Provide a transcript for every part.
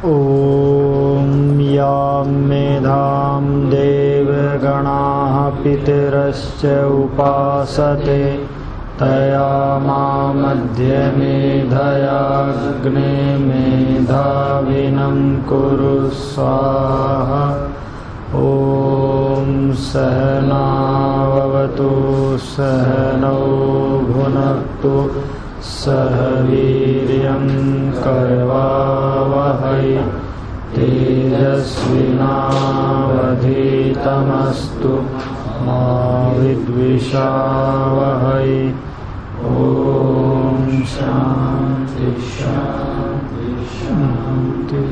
ॐ यां मेधां देवगणाः पितरश्च उपासते तया मामद्य मेधयाग्ने मेधाविनं कुरु स्वाहा। ॐ सहनाववतु सहनौ भुनक्तु सह वीर्यं करवावहै तेजस्विनावधीतमस्तु मा विद्विषावहै। ॐ शान्ति शान्ति शान्ति।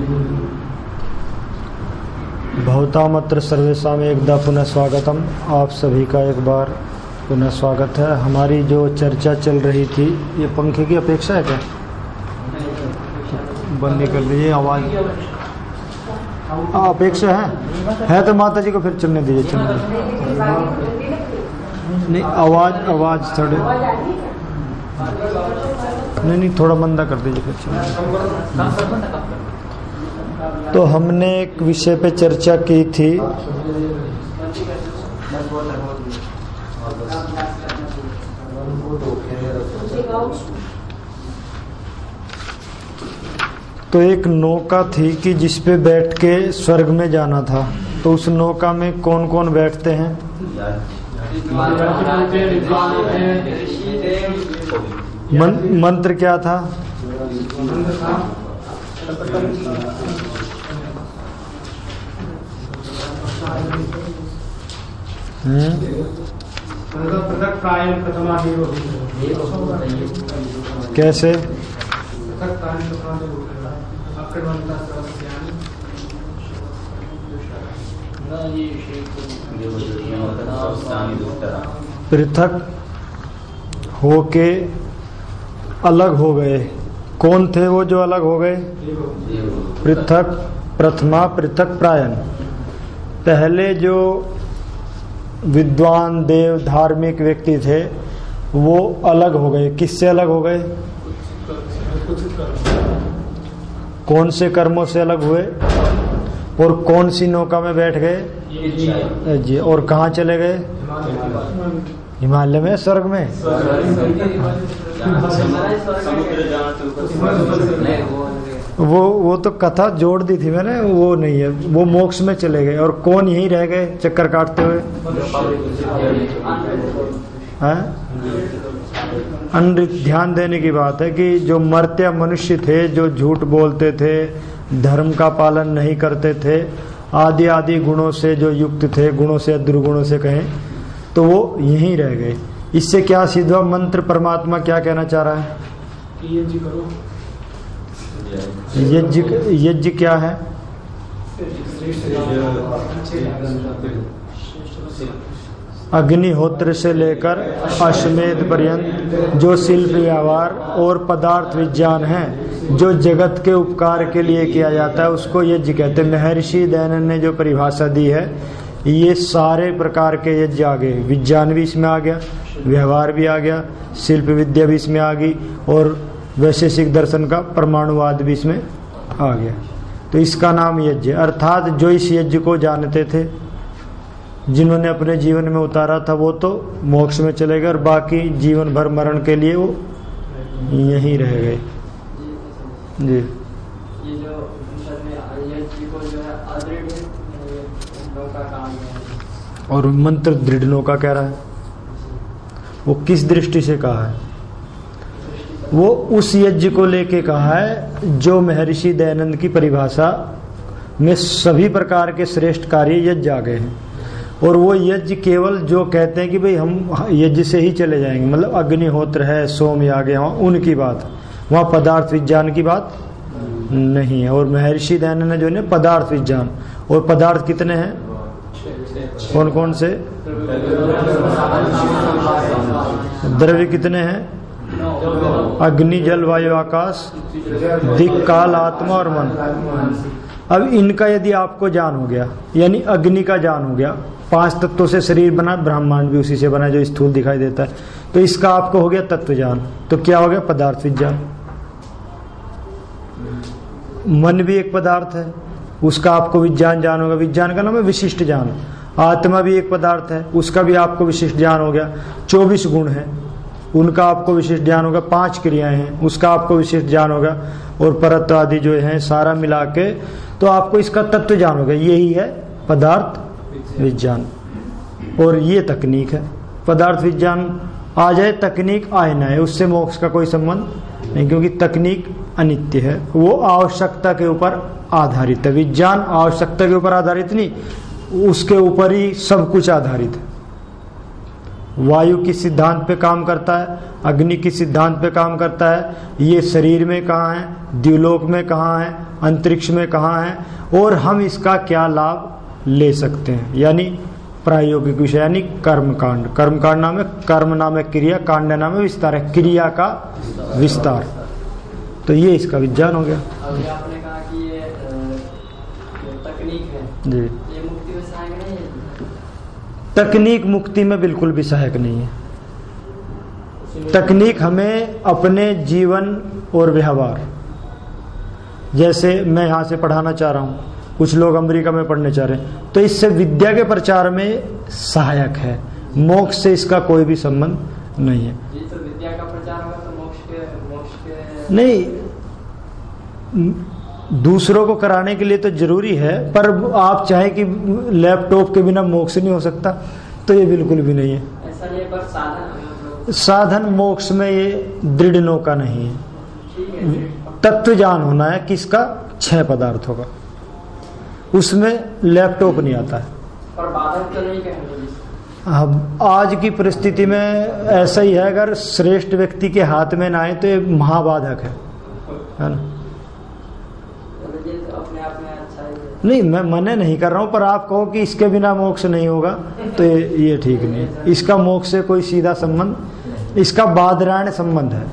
भवतामत्र सर्वेषां एकदा पुनः स्वागतम। आप सभी का एक बार पुनः स्वागत है। हमारी जो चर्चा चल रही थी, ये पंखे की अपेक्षा है क्या? बंद कर लीजिए आवाज़। अपेक्षा है तो माता जी को फिर चलने दीजिए, चलने दीजिए। नहीं आवाज़ थोड़े नहीं थोड़ा मंदा कर दीजिए फिर चलने। तो हमने एक विषय पे चर्चा की थी, तो एक नौका थी कि जिस पे बैठ के स्वर्ग में जाना था। तो उस नौका में कौन कौन बैठते हैं? मंत्र क्या था? कैसे? पृथक होके अलग हो गए। कौन थे वो जो अलग हो गए? पृथक प्रथमा पृथक प्रायण। पहले जो विद्वान देव धार्मिक व्यक्ति थे वो अलग हो गए। किससे अलग हो गए? कौन से कर्मों से अलग हुए? और कौन सी नौका में बैठ गए? जी। और कहाँ चले गए? हिमालय में, स्वर्ग में? वो तो कथा जोड़ दी थी मैंने, वो नहीं है। वो मोक्ष में चले गए और कौन यहीं रह गए चक्कर काटते हुए? ध्यान देने की बात है कि जो मर्त्य मनुष्य थे, जो झूठ बोलते थे, धर्म का पालन नहीं करते थे, आदि आदि गुणों से जो युक्त थे, गुणों से दुर्गुणों से कहें, तो वो यहीं रह गए। इससे क्या सिद्ध हुआ? मंत्र परमात्मा क्या कहना चाह रहा है? यज्ञ क्या है? अग्निहोत्र से लेकर अश्वमेध पर्यंत जो शिल्प व्यवहार और पदार्थ विज्ञान है, जो जगत के उपकार के लिए किया जाता है, उसको यज्ञ कहते हैं। महर्षि दयानंद ने जो परिभाषा दी है, ये सारे प्रकार के यज्ञ आ गए। विज्ञान भी इसमें आ गया, व्यवहार भी आ गया, शिल्प विद्या भी इसमें आ गई, और वैशेषिक दर्शन का परमाणुवाद भी इसमें आ गया। तो इसका नाम यज्ञ। अर्थात जो इस यज्ञ को जानते थे, जिन्होंने अपने जीवन में उतारा था, वो तो मोक्ष में चले गए और बाकी जीवन भर मरण के लिए वो यहीं रह गए। जी। ये जो और मंत्र दृढ़ नौका कह रहा है, वो किस दृष्टि से कहा है? वो उस यज्ञ को लेके कहा है जो महर्षि दयानंद की परिभाषा में सभी प्रकार के श्रेष्ठ कार्य यज्ञ आ गए हैं। और वो यज्ञ केवल जो कहते हैं कि भाई हम यज्ञ से ही चले जाएंगे, मतलब अग्निहोत्र है, सोम याग है, उनकी बात, वहाँ पदार्थ विज्ञान की बात नहीं है। और महर्षि दयानंद ने जो है पदार्थ विज्ञान, और पदार्थ कितने हैं? कौन कौन से? द्रव्य कितने हैं? अग्नि जल वायु आकाश दिक् काल आत्मा और मन। अब इनका यदि आपको ज्ञान हो गया, यानी अग्नि का ज्ञान हो गया, 5 तत्वों से शरीर बना, ब्रह्मांड भी उसी से बना जो स्थूल दिखाई देता है, तो इसका आपको हो गया तत्व ज्ञान। तो क्या हो गया? पदार्थ विज्ञान। मन भी एक पदार्थ है, उसका आपको विज्ञान ज्ञान होगा। विज्ञान का नाम है विशिष्ट ज्ञान। आत्मा भी एक पदार्थ है, उसका भी आपको विशिष्ट ज्ञान हो गया। 24 गुण हैं, उनका आपको विशिष्ट ज्ञान होगा। 5 क्रियाएं हैं, उसका आपको विशिष्ट ज्ञान होगा। और परत्व आदि जो है सारा मिला के तो आपको इसका तत्व ज्ञान होगा। यही है पदार्थ विज्ञान, और ये तकनीक है। पदार्थ विज्ञान आ जाए, तकनीक आए ना है, उससे मोक्ष का कोई संबंध नहीं, क्योंकि तकनीक अनित्य है, वो आवश्यकता के ऊपर आधारित है। विज्ञान आवश्यकता के ऊपर आधारित नहीं, उसके ऊपर ही सब कुछ आधारित है। वायु किस सिद्धांत पे काम करता है, अग्नि किस सिद्धांत पे काम करता है, ये शरीर में कहाँ है, द्युलोक में कहाँ है, अंतरिक्ष में कहाँ है, और हम इसका क्या लाभ ले सकते हैं, यानी प्रायोगिक विषय, यानी कर्मकांड। कर्मकांड नाम है, कर्म नाम है क्रिया, कांड नाम है विस्तार, है क्रिया का विस्तार। तो ये इसका विज्ञान हो गया। अभी आपने कहा कि ये तकनीक है जी, ये मुक्ति में सहायक नहीं है। तकनीक मुक्ति में बिल्कुल भी सहायक नहीं है। तकनीक हमें अपने जीवन और व्यवहार, जैसे मैं यहाँ से पढ़ाना चाह रहा हूँ, कुछ लोग अमेरिका में पढ़ने चाह रहे हैं, तो इससे विद्या के प्रचार में सहायक है। मोक्ष से इसका कोई भी संबंध नहीं है। जी, तो विद्या का प्रचार होगा तो मोक्ष के नहीं, दूसरों को कराने के लिए तो जरूरी है, पर आप चाहे कि लैपटॉप के बिना मोक्ष नहीं हो सकता, तो ये बिल्कुल भी नहीं है। ऐसा नहीं है, पर साधन मोक्ष में ये दृढ़ नौका नहीं है। ठीक है, तत्व ज्ञान होना है किसका, 6 पदार्थों का, उसमें लैपटॉप नहीं आता है। पर बाधक तो नहीं कहेंगे। अब आज की परिस्थिति में ऐसा ही है, अगर श्रेष्ठ व्यक्ति के हाथ में ना आए तो ये महाबाधक है ना। अपने आप में अच्छा ही है। नहीं, मैं मना नहीं कर रहा हूँ, पर आप कहो कि इसके बिना मोक्ष नहीं होगा तो ये ठीक नहीं है। इसका मोक्ष से कोई सीधा संबंध, इसका बादरायण संबंध है।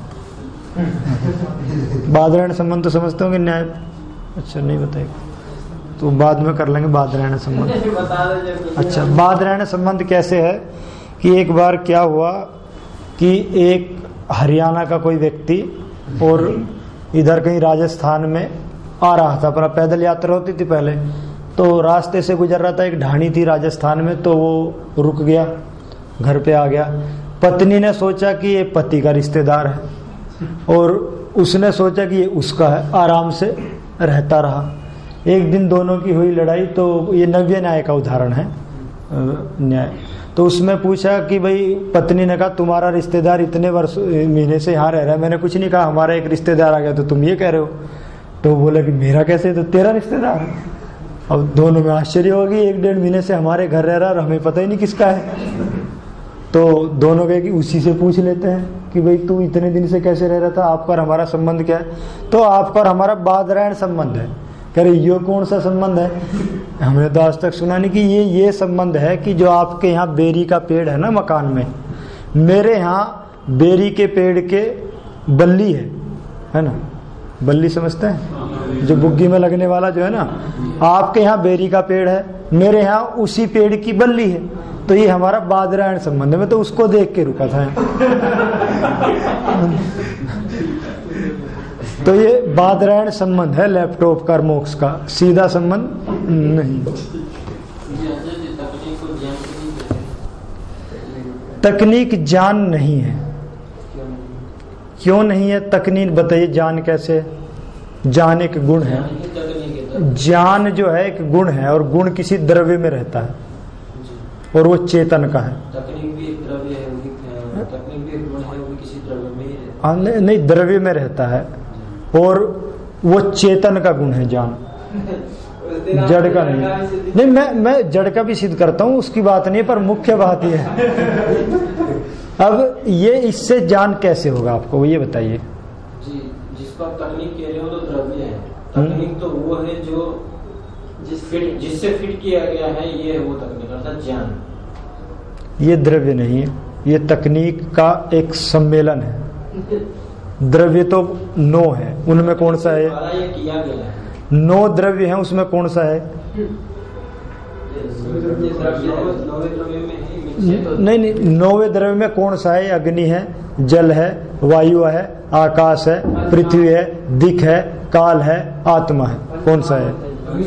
बादरायण संबंध तो समझते होंगे, न्याय। अच्छा, नहीं बताएगा तो बाद में कर लेंगे बादरायण संबंध। अच्छा, बादरायण संबंध कैसे है कि एक बार क्या हुआ कि एक हरियाणा का कोई व्यक्ति और इधर कहीं राजस्थान में आ रहा था, पर पैदल यात्रा होती थी पहले, तो रास्ते से गुजर रहा था। एक ढाणी थी राजस्थान में, तो वो रुक गया, घर पे आ गया। पत्नी ने सोचा कि ये पति का रिश्तेदार है, और उसने सोचा कि ये उसका है, आराम से रहता रहा। एक दिन दोनों की हुई लड़ाई, तो ये नव्य न्याय का उदाहरण है, न्याय। तो उसमें पूछा कि भाई, पत्नी ने कहा तुम्हारा रिश्तेदार इतने वर्ष महीने से यहाँ रह रहा है। मैंने कुछ नहीं कहा, हमारा एक रिश्तेदार आ गया तो तुम ये कह रहे हो। तो बोला कि मेरा कैसे, तो तेरा रिश्तेदार है। अब दोनों में आश्चर्य होगी, 1-1.5 महीने से हमारे घर रह रहा और हमें पता ही नहीं किसका है। तो दोनों कहे कि उसी से पूछ लेते हैं कि भाई तू इतने दिन से कैसे रह रहा था, आपका और हमारा संबंध क्या है। तो आपका और हमारा बादरायण संबंध है। कह रहे ये कौन सा संबंध है, हमने तो आज तक सुना नहीं। कि ये संबंध है कि जो आपके यहाँ बेरी का पेड़ है ना मकान में, मेरे यहाँ बेरी के पेड़ के बल्ली है ना, बल्ली समझते हैं, जो बुग्गी में लगने वाला जो है ना। आपके यहाँ बेरी का पेड़ है, मेरे यहाँ उसी पेड़ की बल्ली है, तो ये हमारा बादरायण संबंध है। मैं तो उसको देख के रुका था। तो ये बादरायण संबंध है लैपटॉप का मोक्ष का, सीधा संबंध नहीं। तकनीक ज्ञान नहीं है। क्यों नहीं है तकनीक, बताइए। ज्ञान कैसे, ज्ञान एक गुण है। ज्ञान जो है एक गुण है, और गुण किसी द्रव्य में रहता है, और वो चेतन का है। तकनीक भी एक द्रव्य है, तकनीक भी एक गुण है, वो किसी द्रव्य में ही रहता है। नहीं, द्रव्य में रहता है, और वो चेतन का गुण है ज्ञान, जड़ का नहीं। नहीं, मैं जड़ का भी सिद्ध करता हूँ, उसकी बात नहीं, पर मुख्य बात ये है। अब ये इससे ज्ञान कैसे होगा आपको, ये बताइए जी। जिसको आप तकनीक कह रहे हो तो द्रव्य है। तकनीक तो वो है जो जिससे फिट किया गया है, ये है वो तकनीक, अर्थात ज्ञान। ये द्रव्य नहीं है, ये तकनीक का एक सम्मेलन है। द्रव्य तो 9 है, उनमें कौन सा है? ये किया गया है। 9 द्रव्य हैं, उसमें कौन सा है? नहीं, 9वें द्रव्य में कौन सा है? अग्नि है, जल है, वायु है, आकाश है, पृथ्वी है, दिक् है, काल है, आत्मा है। कौन सा है?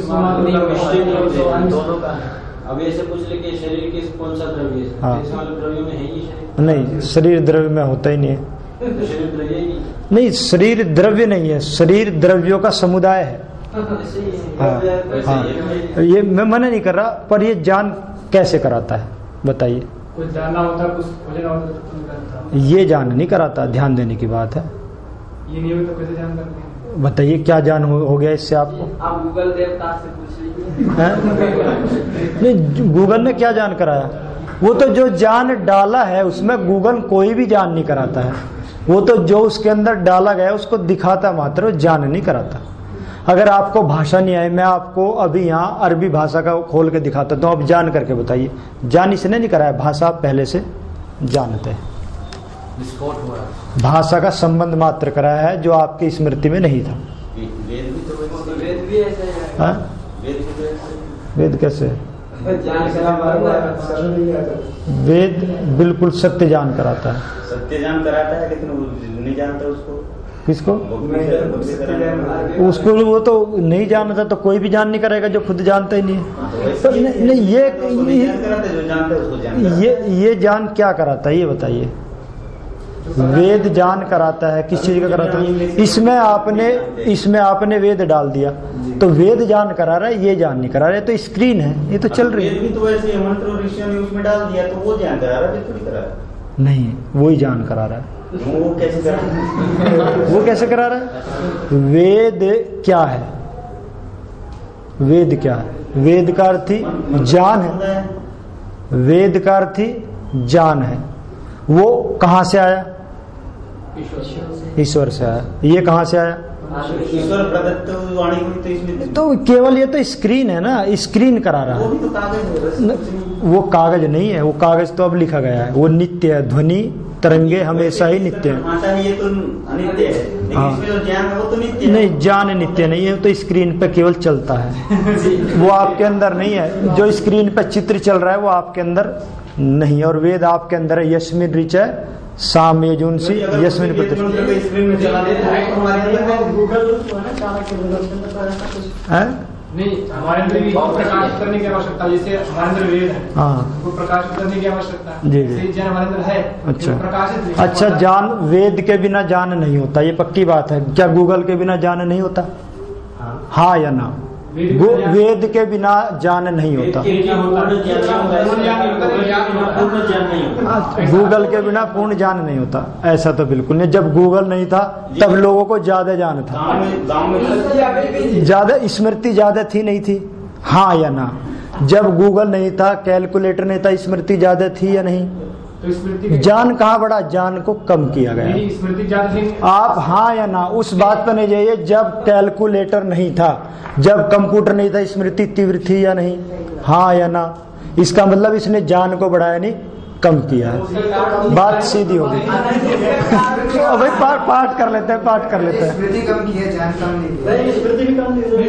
अब ऐसे पूछ ले कि शरीर के कौन सा द्रव्य है? हाँ। इस वाले द्रव्य में है ही शरीर? नहीं, शरीर द्रव्य में होता ही नहीं है। तो शरीर द्रव्य ही नहीं, शरीर द्रव्य नहीं है, शरीर द्रव्यों का समुदाय है। ऐसे ही है। हाँ, हाँ, ये मैं मना नहीं कर रहा, पर ये जान कैसे कराता है बताइए? कुछ जानना होता, कुछ खोजना होता तो तुम करता। ये जान नहीं कराता, ध्यान देने की बात है। ये नहीं हो तो कैसे जान करते हैं? बताइए क्या जान हो गया इससे आपको? आप गूगल देवता से पूछ लीजिए। हैं? नहीं, गूगल ने क्या जान कराया? वो तो जो जान डाला है उसमें गूगल कोई भी जान नहीं कराता है। वो तो जो उसके अंदर डाला गया उसको दिखाता मात्र, वो जान नहीं कराता। अगर आपको भाषा नहीं आई, मैं आपको अभी यहाँ अरबी भाषा का खोल के दिखाता हूँ, तो आप जान करके बताइए। जान इसने नहीं कराया, भाषा आप पहले से जानते हैं। विस्फोट हुआ। भाषा का संबंध मात्र कराया है जो आपकी स्मृति में नहीं था। वेद भी तो वेद भी ऐसे है। हाँ? वेद कैसे? वेद बिल्कुल सत्य जान कराता है। सत्य जान कराता है, लेकिन वो नहीं जानता उसको। किसको? उसको वो तो नहीं जानता, तो कोई भी जान नहीं करेगा जो खुद जानता ही नहीं है। तो नहीं, ये जान क्या कराता है ये बताइए? वेद जान कराता है, किस चीज का कराता है? इसमें आपने वेद डाल दिया, तो वेद जान करा रहा है, ये जान नहीं करा रहा है। तो स्क्रीन है, ये तो चल रही है। तो वैसे मंत्र और ऋषियों ने उसमें डाल दिया, तो वो जान करा रहा है, थोड़ी करा रहा है। नहीं, वो ही जान करा रहा है। वो कैसे करा रहा है? वो कैसे करा रहा है? वेद क्या है? वेद क्या है? वेद का अर्थ ही जान है। वेद का अर्थ ही जान है। वो कहाँ से आया? ईश्वर से आया। ये कहाँ से आया? ईश्वर प्रदत्त वाणी हुई, तो इसमें तो केवल ये तो स्क्रीन है ना, स्क्रीन करा रहा वो है। भी तो कागज है। वो कागज नहीं है, वो कागज तो अब लिखा गया है। वो नित्य है, ध्वनि तरंगे हमेशा ही नित्य है। भाषा ये तो अनित्य है, लेकिन हाँ। इसमें जो ज्ञान है वो तो नित्य है। नहीं, जान नित्य नहीं है, तो स्क्रीन पे केवल चलता है। वो आपके अंदर नहीं है। जो स्क्रीन पे चित्र चल रहा है वो आपके अंदर नहीं है। और वेद आपके अंदर है। यस्मिन ऋचय साम यजुंसी यस्मिन प्रतिष्ठा। नहीं, हमारे अंदर भी प्रकाश करने की आवश्यकता, जैसे हमारे अंदर वेद है, हाँ, वो प्रकाश करने की आवश्यकता है। जी, जी। जैसे ज्ञान हमारे अंदर है, अच्छा। प्रकाशित नहीं। अच्छा, जान वेद के बिना जान नहीं होता, ये पक्की बात है। क्या गूगल के बिना जान नहीं होता? हाँ या ना? वेद के बिना जान नहीं होता। गूगल के बिना पूर्ण जान नहीं होता, ऐसा तो बिल्कुल नहीं। जब गूगल नहीं था तब लोगों को ज्यादा जान था, ज्यादा स्मृति ज्यादा थी नहीं थी? हाँ या ना? जब गूगल नहीं था, कैलकुलेटर नहीं था, स्मृति ज्यादा थी या नहीं? तो स्मृति जान कहाँ बढ़ा? जान को कम किया गया। स्मृति ज्यादा थी। आप हाँ या ना उस बात पर नहीं जाइए। जब कैलकुलेटर नहीं था, जब कंप्यूटर नहीं था, स्मृति तीव्र थी या नहीं? हाँ या ना? इसका मतलब इसने जान को बढ़ाया नहीं, कम किया है। बात सीधी हो गई। भाई पाठ कर लेते हैं, पाठ कर लेते हैं। स्मृति कम की है, जान कम नहीं। स्मृति भी कम नहीं।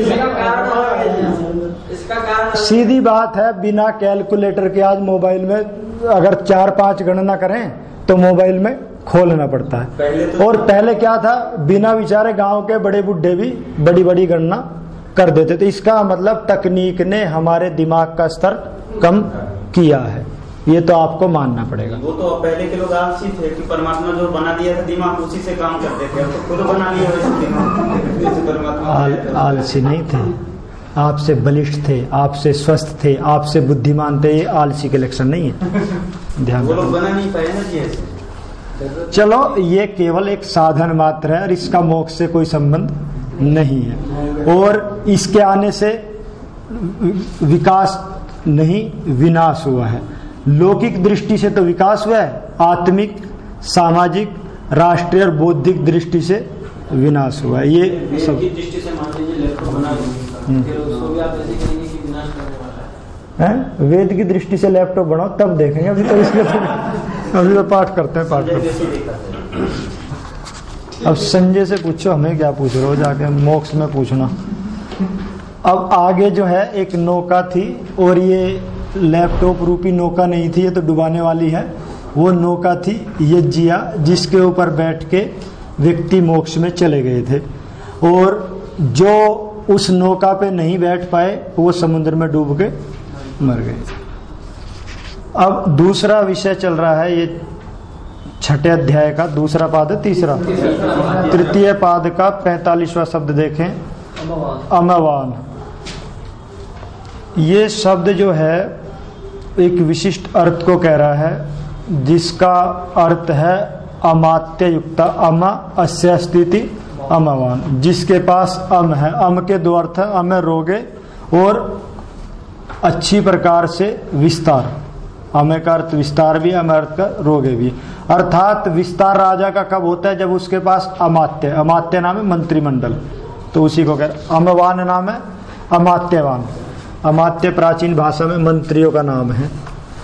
इसका कारण सीधी बात है। बिना कैलकुलेटर के आज मोबाइल में अगर 4-5 गणना करें तो मोबाइल में खोलना पड़ता है। और पहले क्या था? बिना विचारे गांव के बड़े बुढ़े भी बड़ी बड़ी गणना कर देते। तो इसका मतलब तकनीक ने हमारे दिमाग का स्तर कम किया है, ये तो आपको मानना पड़ेगा। वो तो पहले के लोग आलसी थे कि परमात्मा जो बना दिया था दिमाग उसी से काम करते थे। अब तो खुद बना लिया वैसे दिमाग, परमात्मा आलसी नहीं थे, आपसे बलिष्ठ थे, आपसे स्वस्थ थे, आपसे बुद्धिमान थे। ये आलसी के लक्षण नहीं है, ध्यान वो लोग रखना। बना नहीं पाए ना जी ऐसे। चलो, ये केवल एक साधन मात्र है और इसका मोक्ष से कोई संबंध नहीं है। और इसके आने से विकास नहीं, विनाश हुआ है। लौकिक दृष्टि से तो विकास हुआ है, आत्मिक, सामाजिक, राष्ट्रीय और बौद्धिक दृष्टि से विनाश हुआ है। ये सब दृष्टि से मान लीजिए लैपटॉप बना फिर उसको भी आप ऐसे कहेंगे कि विनाश करने वाला है। वेद की दृष्टि से लैपटॉप बनाओ तब देखेंगे। अभी तो इसके अभी तो पाठ करते हैं, पाठ करते हैं। अब संजय से पूछो, हमें क्या पूछ रहे हो? जाके मोक्ष में पूछना। अब आगे जो है एक नौका थी, और ये लैपटॉप रूपी नौका नहीं थी, ये तो डुबाने वाली है। वो नौका थी यज्जिया, जिसके ऊपर बैठ के व्यक्ति मोक्ष में चले गए थे, और जो उस नौका पे नहीं बैठ पाए वो समुद्र में डूब के मर गए। अब दूसरा विषय चल रहा है, ये 6ठे अध्याय का दूसरा पाद है, तीसरा तृतीय पाद का 45वां शब्द देखें, अमवान। ये शब्द जो है एक विशिष्ट अर्थ को कह रहा है, जिसका अर्थ है अमात्य युक्ता, अमा अस्य स्थिति अमवान, जिसके पास अम है। अम के दो अर्थ है, अम रोगे और अच्छी प्रकार से विस्तार। अम का अर्थ विस्तार भी, अम अर्थ का रोगे भी। अर्थात विस्तार राजा का कब होता है? जब उसके पास अमात्य, अमात्य नाम है मंत्रिमंडल, तो उसी को कह। अमवान नाम है अमात्यवान। अमात्य प्राचीन भाषा में मंत्रियों का नाम है।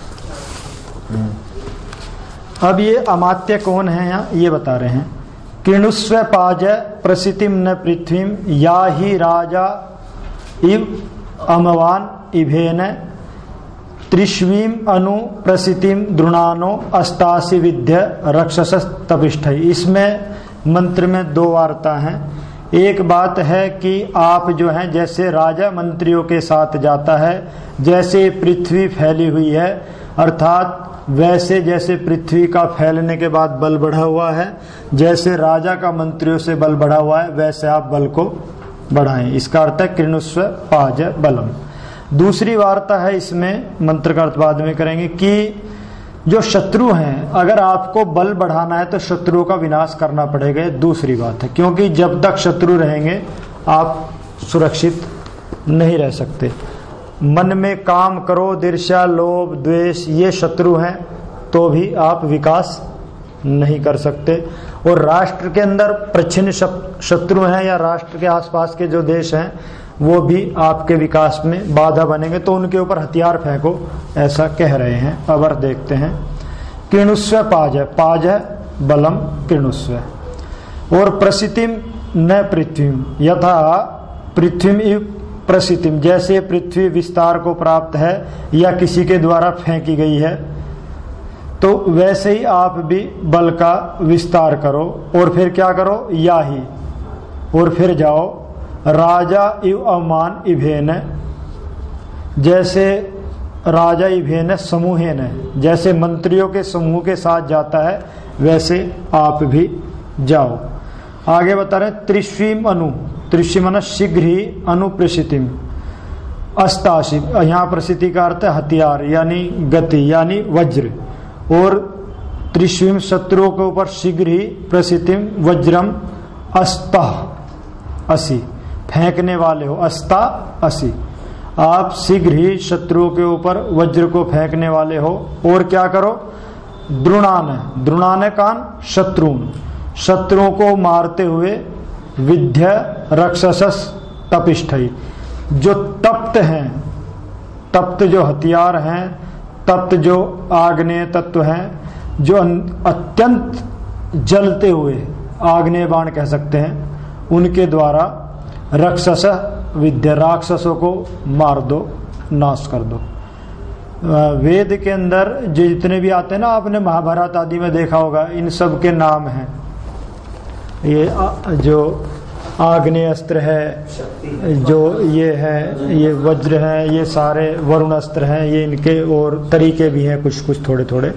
अब ये अमात्य कौन है यहाँ ये बता रहे हैं। किणुस्व पाज प्रसितिम न पृथ्वीम या ही राजा इव अमवान इभेन त्रिश्वीम अनु प्रसितिम द्रुणानो अस्तासी विद्य रक्षस तपिष्ठ। इसमें मंत्र में दो वार्ता हैं। एक बात है कि आप जो हैं जैसे राजा मंत्रियों के साथ जाता है, जैसे पृथ्वी फैली हुई है, अर्थात वैसे जैसे पृथ्वी का फैलने के बाद बल बढ़ा हुआ है, जैसे राजा का मंत्रियों से बल बढ़ा हुआ है, वैसे आप बल को बढ़ाएं। इसका अर्थ है कृणुस्व पाज बलम। दूसरी वार्ता है इसमें, मंत्र का अर्थ बाद में करेंगे, कि जो शत्रु हैं, अगर आपको बल बढ़ाना है तो शत्रुओं का विनाश करना पड़ेगा। ये दूसरी बात है, क्योंकि जब तक शत्रु रहेंगे आप सुरक्षित नहीं रह सकते। मन में काम, क्रोध, ईर्ष्या, लोभ, द्वेष, ये शत्रु हैं तो भी आप विकास नहीं कर सकते। और राष्ट्र के अंदर प्रच्छिन्न शत्रु हैं या राष्ट्र के आसपास के जो देश हैं वो भी आपके विकास में बाधा बनेंगे, तो उनके ऊपर हथियार फेंको, ऐसा कह रहे हैं। अब और देखते हैं। किणुस्व पाज, पाज है बलम किणुस्व। और प्रसितिम न पृथ्वीम यथा पृथ्वीम इव प्रसितिम, जैसे पृथ्वी विस्तार को प्राप्त है या किसी के द्वारा फेंकी गई है, तो वैसे ही आप भी बल का विस्तार करो। और फिर क्या करो? या ही, और फिर जाओ राजा इव अवमान इभेन, जैसे राजा इभेन समूहेन, जैसे मंत्रियों के समूह के साथ जाता है वैसे आप भी जाओ। आगे बता रहे त्रिश्वीम अनु, त्रिश्वीम शीघ्र ही, अनुप्रसितिम अस्ताशी, यहाँ प्रसिद्धि का अर्थ है हथियार यानी गति यानी वज्र। और त्रिश्वीम शत्रुओं के ऊपर शीघ्र ही, प्रसिद्धिम वज्रम अस्ता असी, फेंकने वाले हो, अस्ता असी, आप शीघ्र ही शत्रुओं के ऊपर वज्र को फेंकने वाले हो। और क्या करो? द्रुणान, द्रुणान कान शत्रुन, शत्रुओं को मारते हुए विद्य रक्षसस तपिष्ठई, जो तप्त हैं, तप्त जो हथियार हैं, तप्त जो आग्नेय तत्व हैं, जो अत्यंत जलते हुए आग्नेय बाण कह सकते हैं, उनके द्वारा रक्षस विद्या, राक्षसों को मार दो, नाश कर दो। वेद के अंदर जो जितने भी आते हैं ना, आपने महाभारत आदि में देखा होगा, इन सब के नाम हैं। ये जो आग्नेय अस्त्र है, जो ये है, ये वज्र है, ये सारे वरुण अस्त्र हैं, ये इनके और तरीके भी हैं कुछ कुछ थोड़े थोड़े।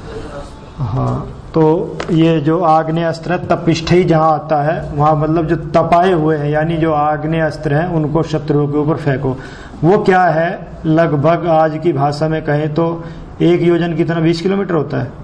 हाँ, तो ये जो आग्नेय अस्त्र है, तपिष्ठी जहाँ आता है वहाँ मतलब जो तपाए हुए हैं, यानी जो आग्नेय अस्त्र हैं उनको शत्रुओं के ऊपर फेंको। वो क्या है? लगभग आज की भाषा में कहें तो एक योजन कितना 20 किलोमीटर होता है,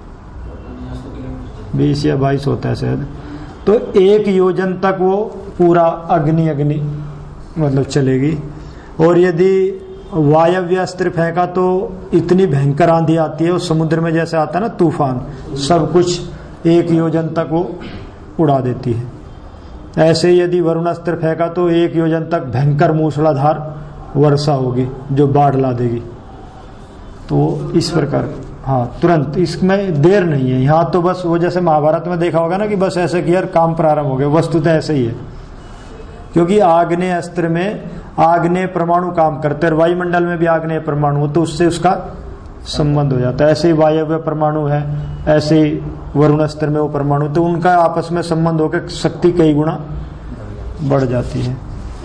20 या 22 होता है शायद। तो एक योजन तक वो पूरा अग्नि अग्नि मतलब चलेगी। और यदि वायव्य अस्त्र फेंका तो इतनी भयंकर आंधी आती है, उस समुद्र में जैसे आता है ना तूफान, सब कुछ एक योजन तक वो उड़ा देती है। ऐसे यदि वरुण अस्त्र फेंका तो एक योजन तक भयंकर मूसलाधार वर्षा होगी जो बाढ़ ला देगी। तो इस प्रकार, हाँ, तुरंत, इसमें देर नहीं है। यहाँ तो बस वो जैसे महाभारत में देखा होगा ना कि बस ऐसे किया काम प्रारंभ हो गया, वस्तुतः ऐसे ही है। क्योंकि आग्नेय अस्त्र में आग्नेय परमाणु काम करते हैं, वायुमंडल में भी आग्नेय परमाणु हो, तो उससे उसका संबंध हो जाता है। ऐसे ही वायव्य परमाणु है, ऐसे ही वरुण स्तर में वो परमाणु, तो उनका आपस में संबंध होकर शक्ति कई गुना बढ़ जाती है।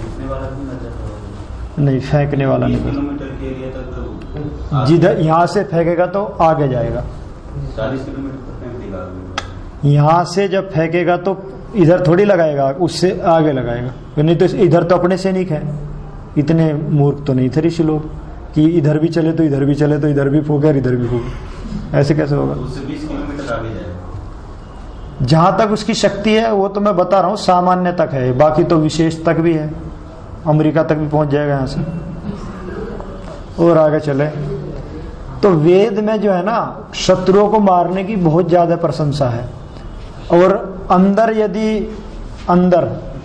नहीं, फेंकने वाला नहीं, किलोमीटर के एरिया तक तो जिधर यहाँ से फेंकेगा तो आगे जाएगा, 40 किलोमीटर तक फेंक देगा। यहाँ से जब फेंकेगा तो इधर थोड़ी लगाएगा, उससे आगे लगाएगा। नहीं तो इधर तो अपने सैनिक है, इतने मूर्ख तो नहीं थे ऋषि लोग कि इधर भी चले तो इधर भी चले, तो इधर भी फूके और इधर भी फूके, ऐसे कैसे होगा? उससे 20 किलोमीटर आगे जाएगा। जहां तक उसकी शक्ति है वो तो मैं बता रहा हूँ सामान्य तक है, बाकी तो विशेष तक भी है, अमेरिका तक भी पहुंच जाएगा यहाँ से। और आगे चले तो वेद में जो है ना शत्रुओं को मारने की बहुत ज्यादा प्रशंसा है। और अंदर यदि अंदर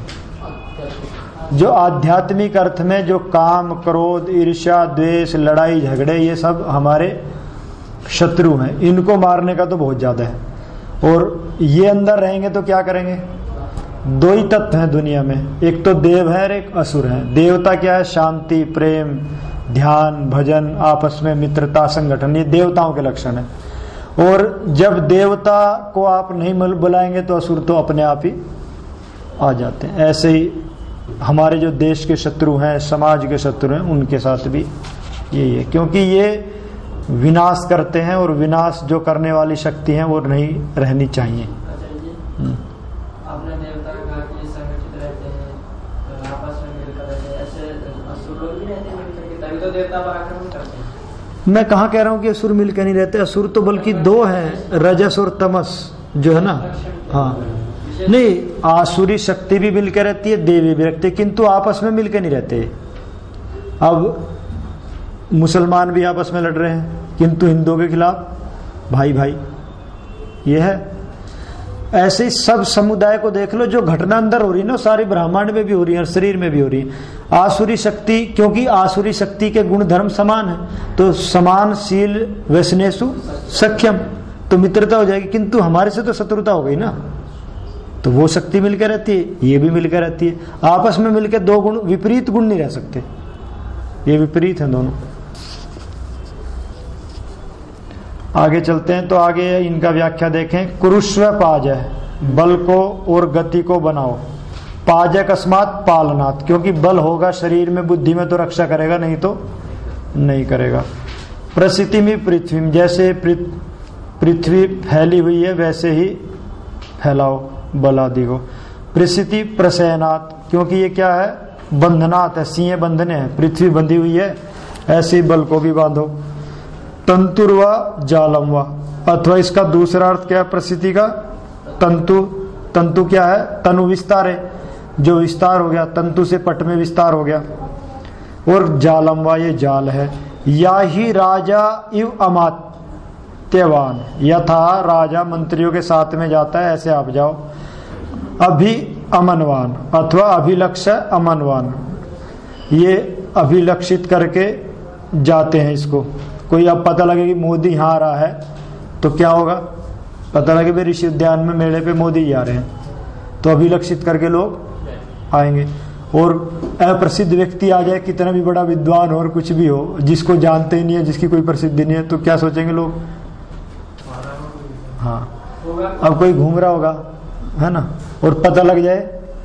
जो आध्यात्मिक अर्थ में जो काम, क्रोध, ईर्ष्या, द्वेष, लड़ाई झगड़े, ये सब हमारे शत्रु हैं, इनको मारने का तो बहुत ज्यादा है। और ये अंदर रहेंगे तो क्या करेंगे? दो ही तत्व हैं दुनिया में, एक तो देव है और एक असुर है। देवता क्या है? शांति, प्रेम, ध्यान, भजन, आपस में मित्रता, संगठन, ये देवताओं के लक्षण है। और जब देवता को आप नहीं बुलाएंगे तो असुर तो अपने आप ही आ जाते हैं। ऐसे ही हमारे जो देश के शत्रु हैं, समाज के शत्रु हैं, उनके साथ भी यही है, क्योंकि ये विनाश करते हैं और विनाश जो करने वाली शक्ति है वो नहीं रहनी चाहिए। आपने देवता कहा कि संगठित रहते हैं, आपस में मिलकर रहते हैं, ऐसे असुर लोग भी रहते हैं मिलकर के, तभी तो देवता पर आक्रमण करते हैं। मैं कहाँ कह रहा हूँ कि असुर मिलकर नहीं रहते, असुर तो बल्कि दो हैं, रजस और तमस जो है ना। हाँ, नहीं, आसुरी शक्ति भी मिलकर रहती है, देवी भी रहती है, किंतु आपस में मिलकर नहीं रहते। अब मुसलमान भी आपस में लड़ रहे हैं, किंतु हिंदुओं के खिलाफ भाई भाई, ये है। ऐसे ही सब समुदाय को देख लो, जो घटना अंदर हो रही है ना, सारी ब्रह्मांड में भी हो रही है और शरीर में भी हो रही है। आसुरी शक्ति, क्योंकि आसुरी शक्ति के गुण धर्म समान है, तो समानशील व्यसनेषु सख्यम, तो मित्रता हो जाएगी, किंतु हमारे से तो शत्रुता हो गई ना। तो वो शक्ति मिलकर रहती है, ये भी मिलकर रहती है। आपस में मिलकर दो गुण, विपरीत गुण नहीं रह सकते, ये विपरीत हैं दोनों। आगे चलते हैं तो आगे इनका व्याख्या देखें। कुरुष्व पाजय, बल को और गति को बनाओ। पाजय अकस्मात पालनात्, क्योंकि बल होगा शरीर में, बुद्धि में तो रक्षा करेगा, नहीं तो नहीं करेगा। प्रसिद्धि में पृथ्वी, जैसे पृथ्वी फैली हुई है वैसे ही फैलाओ बल आदि को। प्रसिद्धि प्रशयनात्, क्योंकि ये क्या है? बंधनात् है, सिंह बंधने हैं, पृथ्वी बंधी हुई है, ऐसे ही बल को भी बांधो। तंतुर्वा जालम वा, अथवा इसका दूसरा अर्थ क्या है प्रसिद्धि का? तंतु, तंतु क्या है? तनु विस्तार है, जो विस्तार हो गया, तंतु से पट में विस्तार हो गया। और जालम वा, ये जाल है। या ही राजा इव अमात्यवान, यथा राजा मंत्रियों के साथ में जाता है ऐसे आप जाओ। अभि अमनवान अथवा अभिलक्ष्य अमनवान, ये अभिलक्षित करके जाते हैं इसको। कोई अब पता लगे कि मोदी यहाँ आ रहा है तो क्या होगा? पता लगे भाई ऋषि उद्यान में मेले पे मोदी आ रहे हैं, तो अभिलक्षित करके लोग आएंगे। और अप्रसिद्ध व्यक्ति आ जाए, कितना भी बड़ा विद्वान हो और कुछ भी हो, जिसको जानते ही नहीं है, जिसकी कोई प्रसिद्धि नहीं है, तो क्या सोचेंगे लोग? हाँ, अब कोई घूम रहा होगा है ना, और पता लग जाए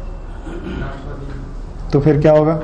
तो फिर क्या होगा?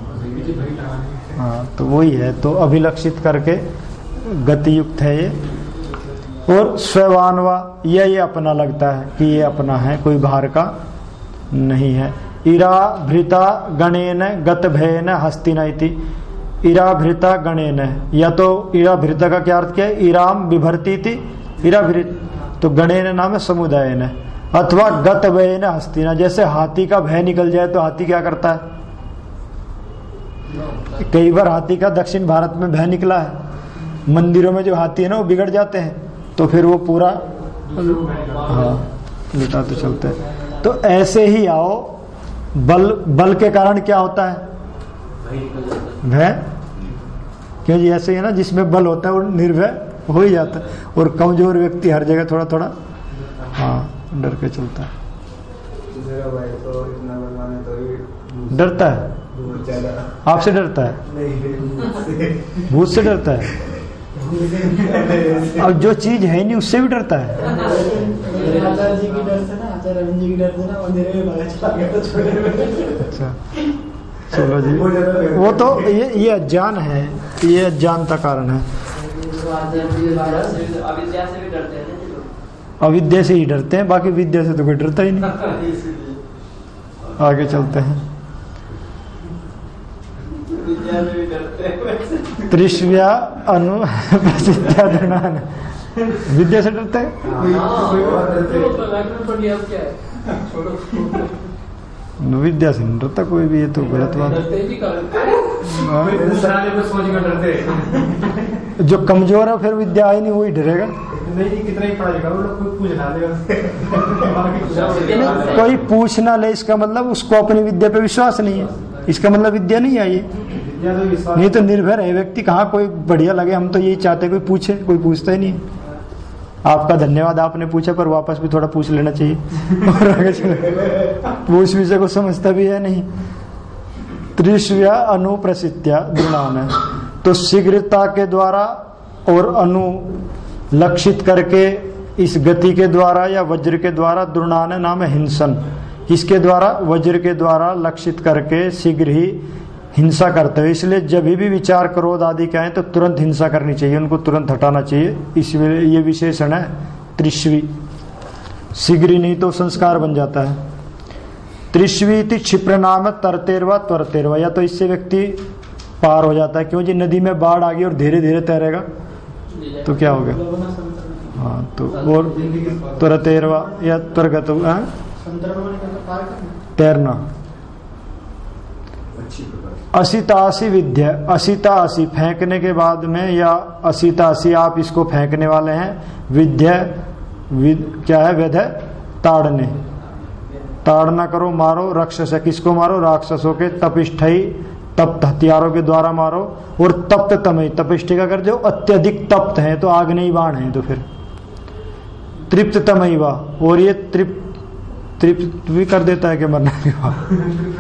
हाँ, तो वही है। तो अभिलक्षित करके गति युक्त है ये। और स्ववानवा, ये अपना लगता है कि ये अपना है, कोई बाहर का नहीं है। इरा भृता गणेन गत भयन हस्तिना इति, इरा भृता गणेन, या तो इरा भृता का क्या अर्थ क्या है? इराम विभर्ती थी इरा भृत, तो गणेन नाम है समुदाय ने। अथवा गत भयन हस्तिना, जैसे हाथी का भय निकल जाए तो हाथी क्या करता है? कई बार हाथी का दक्षिण भारत में भय निकला है, मंदिरों में जो हाथी है ना वो बिगड़ जाते हैं, तो फिर वो पूरा हाँ लिटाते चलते हैं। तो ऐसे ही आओ, बल के कारण क्या होता है? भय, क्योंकि ऐसे ही है ना, जिसमें बल होता है वो निर्भय हो ही जाता है, और कमजोर व्यक्ति हर जगह थोड़ा थोड़ा हाँ डर के चलता है। डरता है? आपसे डरता है? भूत से डरता है? अब जो चीज है नहीं उससे भी डरता है। आचार्य जी की डर से ना, आचार्य रविंद्र जी की डर से ना अंधेरे में भागा चला गया था छोटे में। अच्छा चलो जी, वो तो ये अज्ञान है, ये अज्ञानता कारण है। अविद्या से भी डरते हैं ना लोग। अविद्या से ही डरते हैं, बाकी विद्या से तो कोई डरता ही नहीं। आगे चलते हैं। विद्या से भी डरते हैं। त्रिश्व्या अनु प्रसिद्धा दृणान, विद्या से डरते हैं। विद्या से नहीं डरता कोई भी, ये तो गलत बात है। जो कमजोर है फिर विद्या आई नहीं वही डरेगा। कितना ही पढ़ाई करो लोग कोई पूछ ना ले। कोई पूछ ना ले इसका मतलब उसको अपनी विद्या पे विश्वास नहीं है, इसका मतलब विद्या नहीं आई। नहीं तो निर्भर है व्यक्ति, कहाँ कोई बढ़िया लगे। हम तो यही चाहते कोई पूछे, कोई पूछता ही नहीं। आपका धन्यवाद आपने पूछा, पर वापस भी थोड़ा पूछ लेना चाहिए। और आगे चले, पूछ विषय को समझता भी है नहीं। त्रिश्व्या अनुप्रसिद्ध्या दृढ़ान है, तो शीघ्रता के द्वारा और अनुलक्षित करके इस गति के द्वारा या वज्र के द्वारा, द्रुणान नाम है हिंसन, इसके द्वारा वज्र के द्वारा लक्षित करके शीघ्र ही हिंसा करते हुए। इसलिए जब भी विचार क्रोध आदि के आए तो तुरंत हिंसा करनी चाहिए, उनको तुरंत हटाना चाहिए। इसलिए ये विशेषण है त्रिश्वी। शीघ्र नहीं तो संस्कार बन जाता है। त्रिश्वी क्षिप्र नाम तरतेरवा त्वरतेरवा, या तो इससे व्यक्ति पार हो जाता है। क्यों जी, नदी में बाढ़ आ गई और धीरे धीरे तैरेगा तो क्या हो गया। हाँ तो और त्वरतेरवा या त्वरगत तैरना। असितासी विद्या, असितासी फेंकने के बाद में, या असितासी आप इसको फेंकने वाले हैं। विद्या क्या है, वेद है ताड़ने, ताड़ना करो, मारो। रक्षस है, किसको मारो, राक्षसों के। तपिष्ठई तप्त हथियारों के द्वारा मारो। और तप्त तमय, तपिष्ठी का कर जो अत्यधिक तप्त है तो आग्नेय बाण है। तो फिर तृप्त तमय वा, और ये तृप्त भी कर देता है कि मरने के बाद।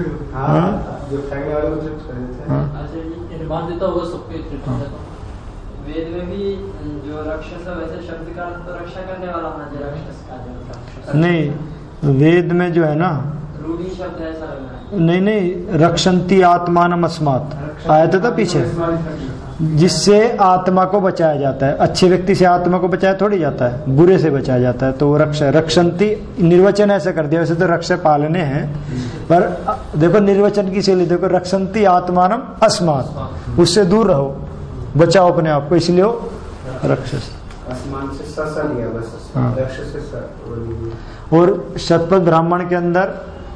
वेद में भी जो राक्षस है वैसे शब्द का तो रक्षा करने वाला होना चाहिए, राक्षस का नहीं, वेद में जो है ना रूढ़ी शब्द ऐसा लग रहा है। नहीं, रक्षन्ति आत्मानम अस्मात् आया था पीछे, जिससे आत्मा को बचाया जाता है। अच्छे व्यक्ति से आत्मा को बचाया थोड़ी जाता है, बुरे से बचाया जाता है। तो वो रक्षन्ति निर्वचन ऐसा कर दिया, वैसे तो रक्ष पालने हैं, पर देखो निर्वचन की शैली देखो, रक्षन्ति आत्मानम अस्मात्, उससे दूर रहो, बचाओ अपने आप को, इसलिए वो रक्षस। और शतपथ ब्राह्मण के अंदर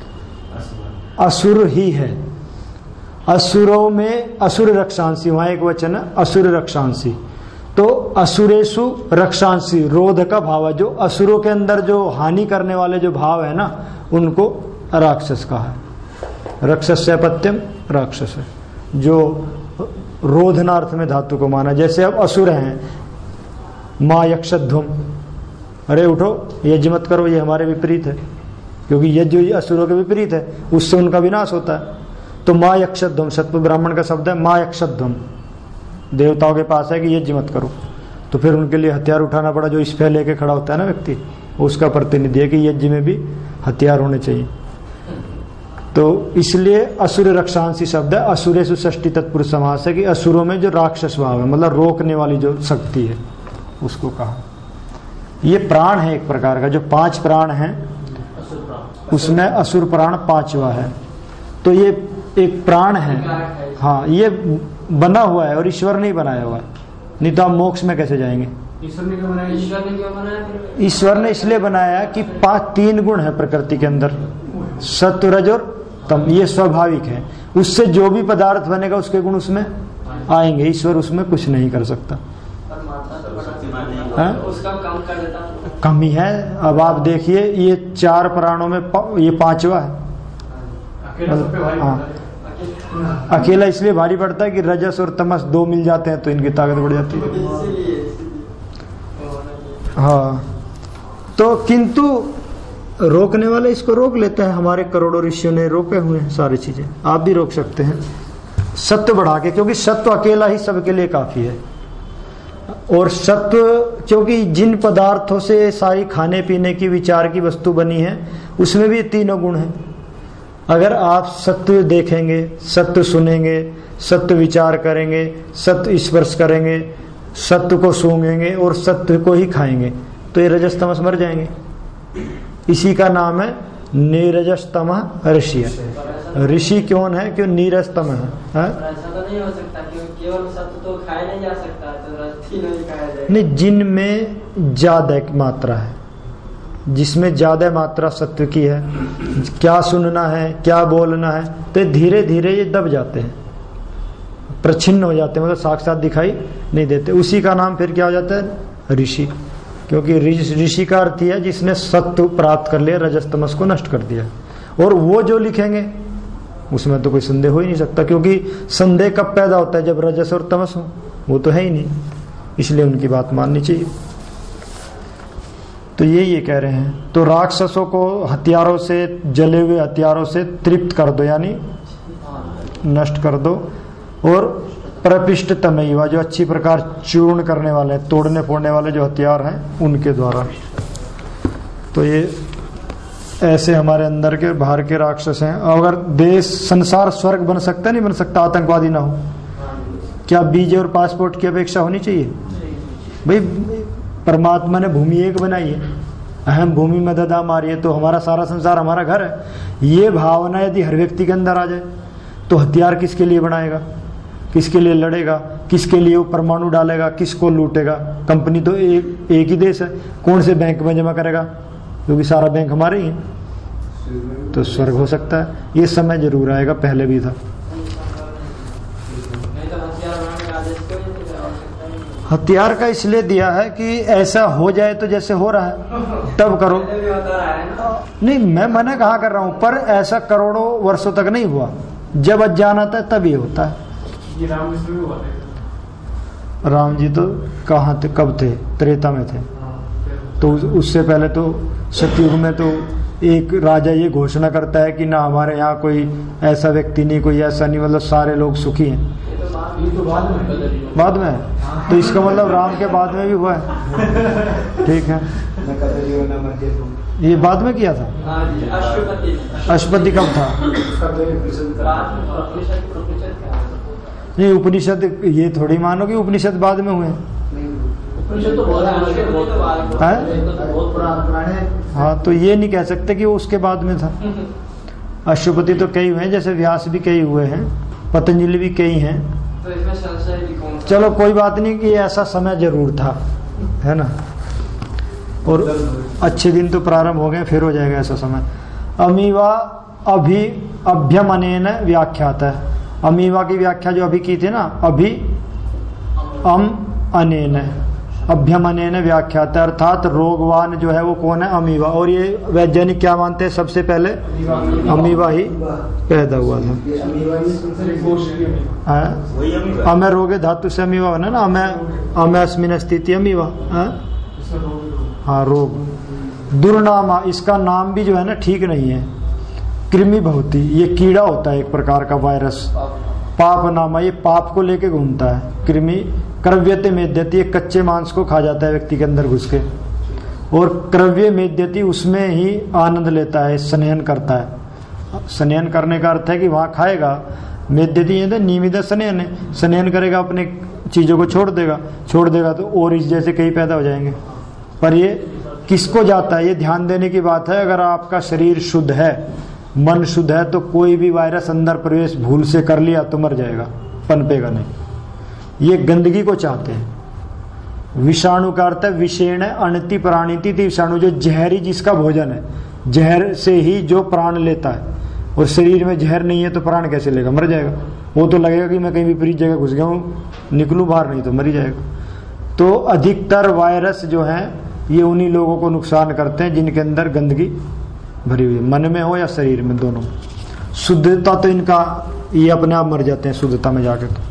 असुर ही है। असुरों में असुर रक्षांसी, वहां एक वचन है असुर रक्षांसी। तो असुरेशु रक्षांसी, रोध का भाव है। जो असुरों के अंदर जो हानि करने वाले जो भाव है ना, उनको राक्षस कहा है। रक्षस्यपत्यम राक्षस है, जो रोधनार्थ में धातु को माना। जैसे अब असुर हैं, माँ यक्षध्वम, अरे उठो यज्ञ मत करो, ये हमारे विपरीत है, क्योंकि यज्ञ असुरों के विपरीत है, उससे उनका विनाश होता है। तो माँ यक्षध्वम, सत्व ब्राह्मण का शब्द है माँ यक्षध्वम, देवताओं के पास है कि यज्ञ मत करो। तो फिर उनके लिए हथियार उठाना पड़ा, जो स्पेयर लेके खड़ा होता है ना व्यक्ति, उसका प्रतिनिधि है कि यज्ञ में भी हथियार होने चाहिए। तो इसलिए असुर रक्षांसी शब्द है। असुरेषु षष्ठी तत्पुरुष समास है कि असुरों में जो राक्षस भाव है, मतलब रोकने वाली जो शक्ति है, उसको कहा। ये प्राण है एक प्रकार का, जो 5 प्राण हैं उसमें असुर प्राण 5वां है। तो ये एक प्राण है, हाँ, ये बना हुआ है और ईश्वर ने बनाया हुआ है, नहीं तो आप मोक्ष में कैसे जाएंगे। ईश्वर ने क्यों बनाया? ईश्वर ने इसलिए बनाया कि 3 गुण है प्रकृति के अंदर, सत्व रज और तम, ये स्वाभाविक है। उससे जो भी पदार्थ बनेगा उसके गुण उसमें आएंगे, ईश्वर उसमें कुछ नहीं कर सकता। उसका कम कर देता, कमी है। अब आप देखिए, ये 4 प्राणों में ये 5वां है। हाँ, अकेला इसलिए भारी पड़ता है कि रजस और तमस 2 मिल जाते हैं तो इनकी ताकत बढ़ जाती है। हाँ, तो किंतु रोकने वाले इसको रोक लेते हैं। हमारे करोड़ों ऋषियों ने रोके हुए हैं सारी चीजें, आप भी रोक सकते हैं सत्य बढ़ा के, क्योंकि सत्य अकेला ही सबके लिए काफी है। और सत्व, क्योंकि जिन पदार्थों से सारी खाने पीने की विचार की वस्तु बनी है उसमें भी तीनों गुण हैं। अगर आप सत्व देखेंगे, सत्व सुनेंगे, सत्व विचार करेंगे, सत्व स्पर्श करेंगे, सत्व को सूंघेंगे और सत्व को ही खाएंगे तो ये रजस तमस मर जाएंगे। इसी का नाम है नीरजस्तम ऋषि। ऋषि कौन है? क्यों नीरजतम है? ऐसा तो नहीं हो सकता क्योंकि केवल सत्व तो खाया नहीं जा सकता, तो रस तीनों ही खाया जाएगा। नहीं, जिनमें ज्यादा मात्रा है, जिसमें ज्यादा मात्रा सत्व की है, क्या सुनना है, क्या बोलना है, तो धीरे धीरे ये दब जाते हैं, प्रच्छिन्न हो जाते हैं, मतलब साक्षात दिखाई नहीं देते। उसी का नाम फिर क्या हो जाता है? ऋषि। क्योंकि ऋषि का अर्थ है जिसने सत्व प्राप्त कर लिया, रजस तमस को नष्ट कर दिया। और वो जो लिखेंगे उसमें तो कोई संदेह हो ही नहीं सकता, क्योंकि संदेह कब पैदा होता है? जब रजस और तमस हो, वो तो है ही नहीं, इसलिए उनकी बात माननी चाहिए। तो ये कह रहे हैं। तो राक्षसों को हथियारों से, जले हुए हथियारों से तृप्त कर दो, यानी नष्ट कर दो। और प्रपिष्ट तमयवा, जो अच्छी प्रकार चूर्ण करने वाले, तोड़ने फोड़ने वाले जो हथियार हैं उनके द्वारा। तो ये ऐसे हमारे अंदर के बाहर के राक्षस हैं। अगर देश संसार स्वर्ग बन सकता नहीं बन सकता आतंकवादी ना हो? क्या वीजे और पासपोर्ट की अपेक्षा होनी चाहिए? भाई परमात्मा ने भूमि एक बनाई है, अहम भूमि में ददा मारी है, तो हमारा सारा संसार हमारा घर है। ये भावना यदि हर व्यक्ति के अंदर आ जाए तो हथियार किसके लिए बनाएगा, किसके लिए लड़ेगा, किसके लिए वो परमाणु डालेगा, किसको लूटेगा? कंपनी तो एक ही देश है, कौन से बैंक में जमा करेगा? क्योंकि सारा बैंक हमारे ही है। तो स्वर्ग हो सकता है, ये समय जरूर आएगा, पहले भी था। हथियार का इसलिए दिया है कि ऐसा हो जाए तो जैसे हो रहा है तब करो। नहीं, मैं मना कहाँ कर रहा हूँ, पर ऐसा करोड़ों वर्षों तक नहीं हुआ। जब अज्ञान आता है तब ये होता है। ये राम विष्णु भी हुआ था। राम जी तो कहाँ थे, कब थे? त्रेता में थे। तो उससे पहले तो सतयुग में तो एक राजा ये घोषणा करता है कि ना हमारे यहाँ कोई ऐसा व्यक्ति नहीं, कोई ऐसा नहीं, मतलब सारे लोग सुखी हैं। ये तो बाद में है। तो इसका मतलब राम के बाद में भी हुआ है। ठीक है, ये बाद में किया था। अश्वपति कब था? नहीं, उपनिषद ये थोड़ी मानो कि उपनिषद बाद में हुए। हाँ, तो ये नहीं कह सकते कि वो उसके बाद में था। अश्वपति तो कई हुए हैं, जैसे व्यास भी कई हुए हैं, पतंजलि भी कई हैं। तो इसमें संशय भी कौन सा? चलो कोई बात नहीं कि ऐसा समय जरूर था, है ना। और अच्छे दिन तो प्रारंभ हो गए, फिर हो जाएगा ऐसा समय। अमीवा अभ्यमनेन व्याख्यात है। अमीवा की व्याख्या जो अभी की थी ना, अभी अनेन अभ्यमनेन व्याख्यात है, अर्थात रोगवान जो है वो कौन है? अमीवा। और ये वैज्ञानिक क्या मानते हैं? सबसे पहले अमीवा ही पैदा हुआ था। अमे रोगे धातु से अमीवा बना ना, अमे अस्मिन स्थिति अमीवा। हाँ, रोग। दुर्नामा, इसका नाम भी जो है ना ठीक नहीं है। कृमि भवती, ये कीड़ा होता है एक प्रकार का वायरस। पाप नामा, ये पाप को लेके घूमता है। कृमि क्रव्यते मेद्यति, ये कच्चे मांस को खा जाता है व्यक्ति के अंदर घुस के। और क्रव्य मेद्यति, उसमें ही आनंद लेता है, स्नेहन करता है। स्नेहन करने का अर्थ है कि वहां खाएगा। मेद्यति ये तो नियमित स्नेहन है, स्नेहन करेगा, अपने चीजों को छोड़ देगा तो और इस जैसे कई पैदा हो जाएंगे। पर ये किसको जाता है? ये ध्यान देने की बात है। अगर आपका शरीर शुद्ध है, मन शुद्ध है, तो कोई भी वायरस अंदर प्रवेश भूल से कर लिया तो मर जाएगा, पनपेगा नहीं। ये गंदगी को चाहते हैं। विषाणु का अर्थ है विषेण अनति प्राणिति, विषाणु जो जहरी, जिसका भोजन है, जहर से ही जो प्राण लेता है। और शरीर में जहर नहीं है तो प्राण कैसे लेगा? मर जाएगा। वो तो लगेगा कि मैं कहीं विपरीत जगह घुस गया हूँ, निकलूं बाहर, नहीं तो मर ही जाएगा। तो अधिकतर वायरस जो है ये उन्हीं लोगों को नुकसान करते हैं जिनके अंदर गंदगी भरी हुई है, मन में हो या शरीर में, दोनों। शुद्धता तो इनका, ये अपने आप मर जाते हैं शुद्धता में जाके। तो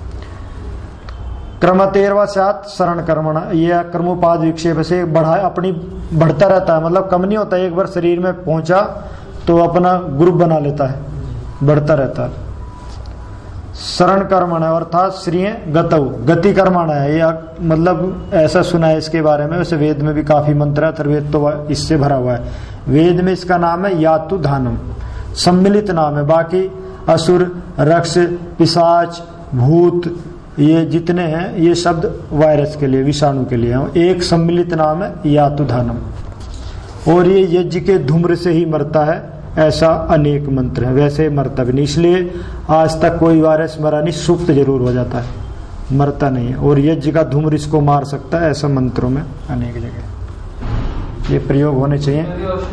क्रम 13वां सात शरण कर्मण, यह कर्मोपाद विक्षेप से अपनी बढ़ता रहता है, मतलब कम नहीं होता। एक बार शरीर में पहुंचा तो अपना ग्रुप बना लेता है, बढ़ता रहता है। शरण कर्मण है अर्थात श्रिय गतौ गति कर्मण है। या मतलब ऐसा सुना है इसके बारे में। वैसे वेद में भी काफी मंत्र है, अथर्ववेद तो इससे भरा हुआ है। वेद में इसका नाम है यातु धानम, सम्मिलित नाम है। बाकी असुर, रक्ष, पिशाच, भूत ये जितने हैं ये शब्द वायरस के लिए, विषाणु के लिए है। एक सम्मिलित नाम है यातु धानम। और ये यज्ञ के धूम्र से ही मरता है, ऐसा अनेक मंत्र है। वैसे मरता भी नहीं, इसलिए आज तक कोई वायरस मरा नहीं, सुप्त जरूर हो जाता है, मरता नहीं है। और यज्ञ का धूम्र इसको मार सकता है, ऐसा मंत्रों में अनेक जगह ये प्रयोग होने चाहिए।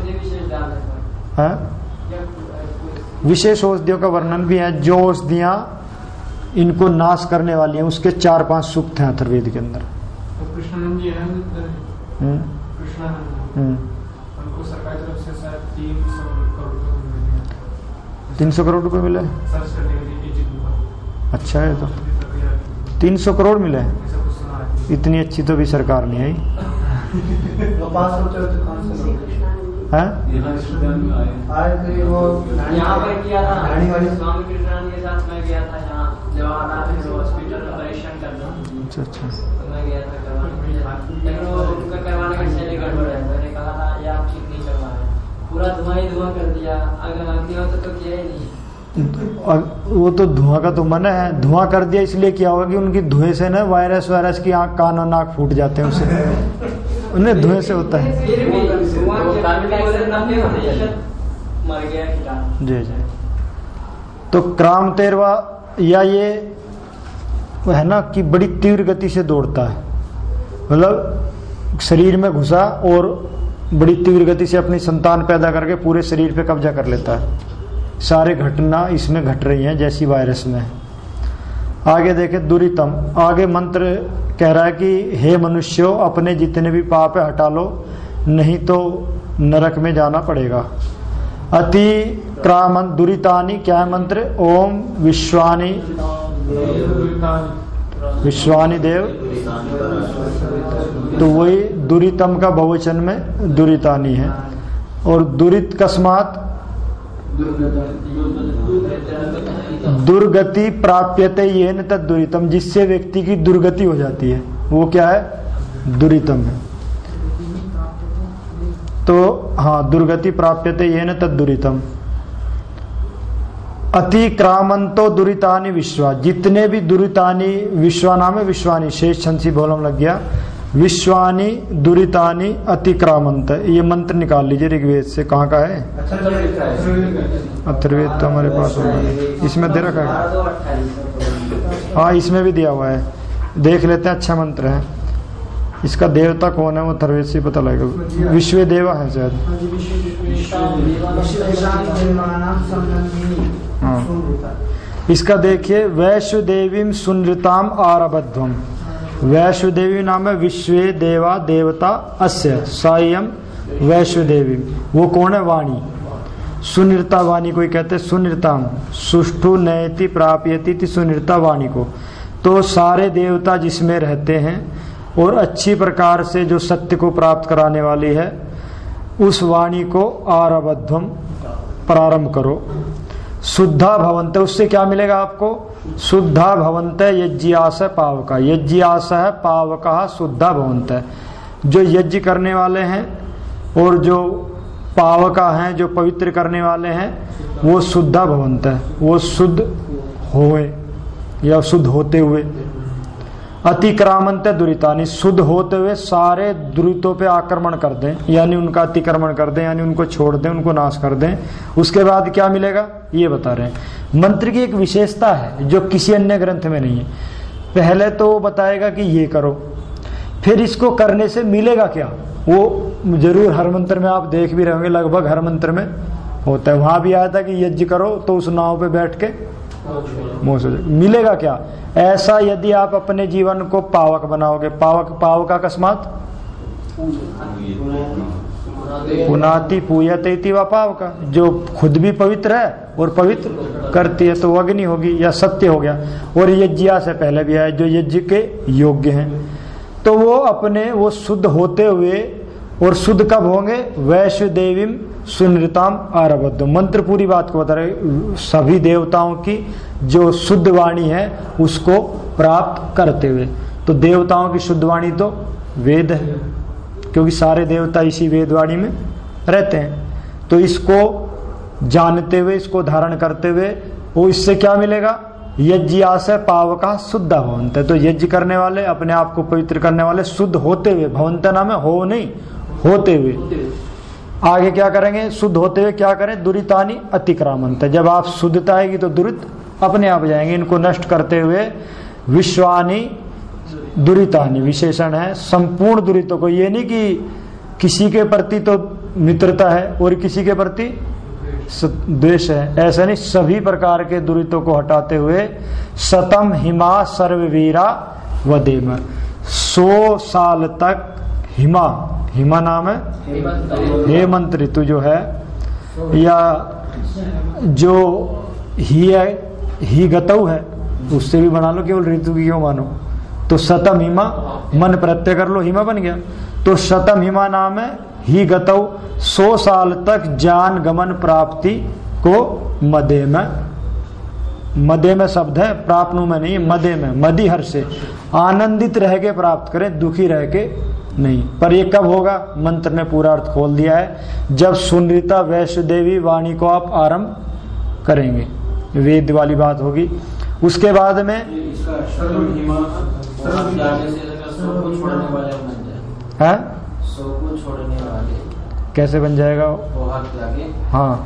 हाँ? विशेष औषधियों का वर्णन भी है। जो औषधियां इनको नाश करने वाली हैं उसके 4-5 सूक्त हैं अथर्ववेद के अंदर। कृष्णानंद जी है उनको सरकारी तरफ से शायद 300 करोड़ रुपए मिले। अच्छा है, तो 300 करोड़ मिले। इतनी अच्छी तो भी सरकार नहीं आई। यहाँ पर किया था स्वामी कृष्णानंद के साथ, मैं गया था यहाँ जवाहरलाल हॉस्पिटल में परीक्षण करना। अच्छा अच्छा, तो मैं गया था करवाने, लेकिन वो उनका करवाने का शैली गड़बड़ है। मैंने कहा था ये आप ठीक नहीं करवा रहे, पूरा धुआं ही धुआं कर दिया। अगर अग्नि हो तो किया ही नहीं। वो तो धुआं का तो मना है, धुआं कर दिया इसलिए क्या होगा कि उनकी धुएं से ना वायरस की आंख, कान और नाक फूट जाते हैं, उससे उन्हें धुएं से होता है। जी जी। तो क्राम तेरवा या ये है ना कि बड़ी तीव्र गति से दौड़ता है, मतलब शरीर में घुसा और बड़ी तीव्र गति से अपनी संतान पैदा करके पूरे शरीर पे कब्जा कर लेता है। सारे घटना इसमें घट रही हैं जैसी वायरस में। आगे देखे दुरितम, आगे मंत्र कह रहा है कि हे मनुष्यों अपने जितने भी पाप है हटा लो, नहीं तो नरक में जाना पड़ेगा। अति क्रामन दुरितानि, क्या है मंत्र? ओम विश्वानि विश्वानि देव, तो वही दुरितम का बहुवचन में दुरितानि है। और दुरित कस्मात दुर्गति प्राप्यते येन तद दुरितम, जिससे व्यक्ति की दुर्गति हो जाती है वो क्या है? दुरितम है। तो हाँ, दुर्गति प्राप्यते येन तद दुरितम। अति क्रामंतो दुरितानि विश्वा, जितने भी दुरितानि, विश्वा नाम है विश्वानी, शेष छंसी बोलम लग गया। विश्वानि दुरितानि अति क्रामंत, ये मंत्र निकाल लीजिए ऋग्वेद से। कहाँ का है? अथर्ववेद तो हमारे पास होगा, इसमें दे रखा है। हाँ, इसमें भी दिया हुआ है, देख लेते हैं। अच्छा मंत्र है। इसका देवता कौन है वो अथर्ववेद से पता लगेगा। विश्व देवा है शायद। हाँ, इसका देखिए, वैश्वदेवीं सुनृताम आरबध्वम। वैश्वदेवी नाम है विश्वे देवा देवता अस्य सायम वैश्वदेवी। वो कौन है? वाणी। सुनिरता वाणी को कहते हैं सुनिरताम, सुष्ठु नयति प्राप्यति सुनिरता वाणी को। तो सारे देवता जिसमें रहते हैं और अच्छी प्रकार से जो सत्य को प्राप्त कराने वाली है, उस वाणी को आरबध्वम प्रारंभ करो। शुद्धा भवंत, उससे क्या मिलेगा आपको? शुद्धा भवंत यज्ञास पावक, यज्ञास है पावक शुद्धा भवंत। जो यज्ञ करने वाले हैं और जो पावका हैं, जो पवित्र करने वाले हैं, वो शुद्धा भवंत है, वो शुद्ध होए या शुद्ध होते हुए। अतिक्रामंत दुरितानि, शुद्ध होते हुए सारे दुरितों पे आक्रमण कर दें, यानी उनका अतिक्रमण कर दें, यानी उनको छोड़ दें, उनको नाश कर दें। उसके बाद क्या मिलेगा ये बता रहे हैं। मंत्र की एक विशेषता है जो किसी अन्य ग्रंथ में नहीं है। पहले तो वो बताएगा कि ये करो, फिर इसको करने से मिलेगा क्या, वो जरूर हर मंत्र में आप देख भी रहे होंगे, लगभग हर मंत्र में होता है। वहां भी आया था कि यज्ञ करो तो उस नाव पे बैठ के मिलेगा क्या। ऐसा यदि आप अपने जीवन को पावक बनाओगे, पावक अकस्मात पुनाति पूयते इति वा पावक, जो खुद भी पवित्र है और पवित्र करती है, तो अग्नि होगी या सत्य हो गया। और यज्ञ से पहले भी आया, जो यज्ञ के योग्य हैं, तो वो अपने वो शुद्ध होते हुए, और शुद्ध कब होंगे? वैश्वदेवीं सुनृताम आरब्ध। मंत्र पूरी बात को बता रहे, सभी देवताओं की जो शुद्ध वाणी है उसको प्राप्त करते हुए। तो देवताओं की शुद्ध वाणी तो वेद है, क्योंकि सारे देवता इसी वेद वाणी में रहते हैं। तो इसको जानते हुए, इसको धारण करते हुए, वो इससे क्या मिलेगा? यज्ञ से पावका शुद्ध भवंत। तो यज्ञ करने वाले, अपने आप को पवित्र करने वाले शुद्ध होते हुए, भवंत नाम है हो नहीं, होते हुए। आगे क्या करेंगे? शुद्ध होते हुए क्या करें? दुरितानी अतिक्रामंत। जब आप शुद्धता आएगी तो दुरित अपने आप जाएंगे। इनको नष्ट करते हुए विश्वानी दुरितानी विशेषण है, संपूर्ण दुरितों को। ये नहीं कि किसी के प्रति तो मित्रता है और किसी के प्रति द्वेष है, ऐसा नहीं। सभी प्रकार के दुरितों को हटाते हुए शतम हिमा सर्ववीरा वदेम। 100 साल तक हिमा, हिमा नाम है हेमंत ऋतु जो है, या जो ही गतौ है उससे भी बना लो, केवल ऋतु की क्यों मानो। तो शतम हिमा, मन प्रत्यय कर लो, हिमा बन गया। तो शतम हिमा नाम है ही गतौ, 100 साल तक ज्ञान गमन प्राप्ति को मदे में, मदे में शब्द है, प्राप्नु में नहीं, मदे में, मदी हर से आनंदित रह के प्राप्त करें, दुखी रह के नहीं। पर ये कब होगा? मंत्र ने पूरा अर्थ खोल दिया है, जब सुनृता वैष्णदेवी वाणी को आप आरंभ करेंगे, वेद वाली बात होगी। उसके बाद में है कैसे बन जाएगा? हाँ,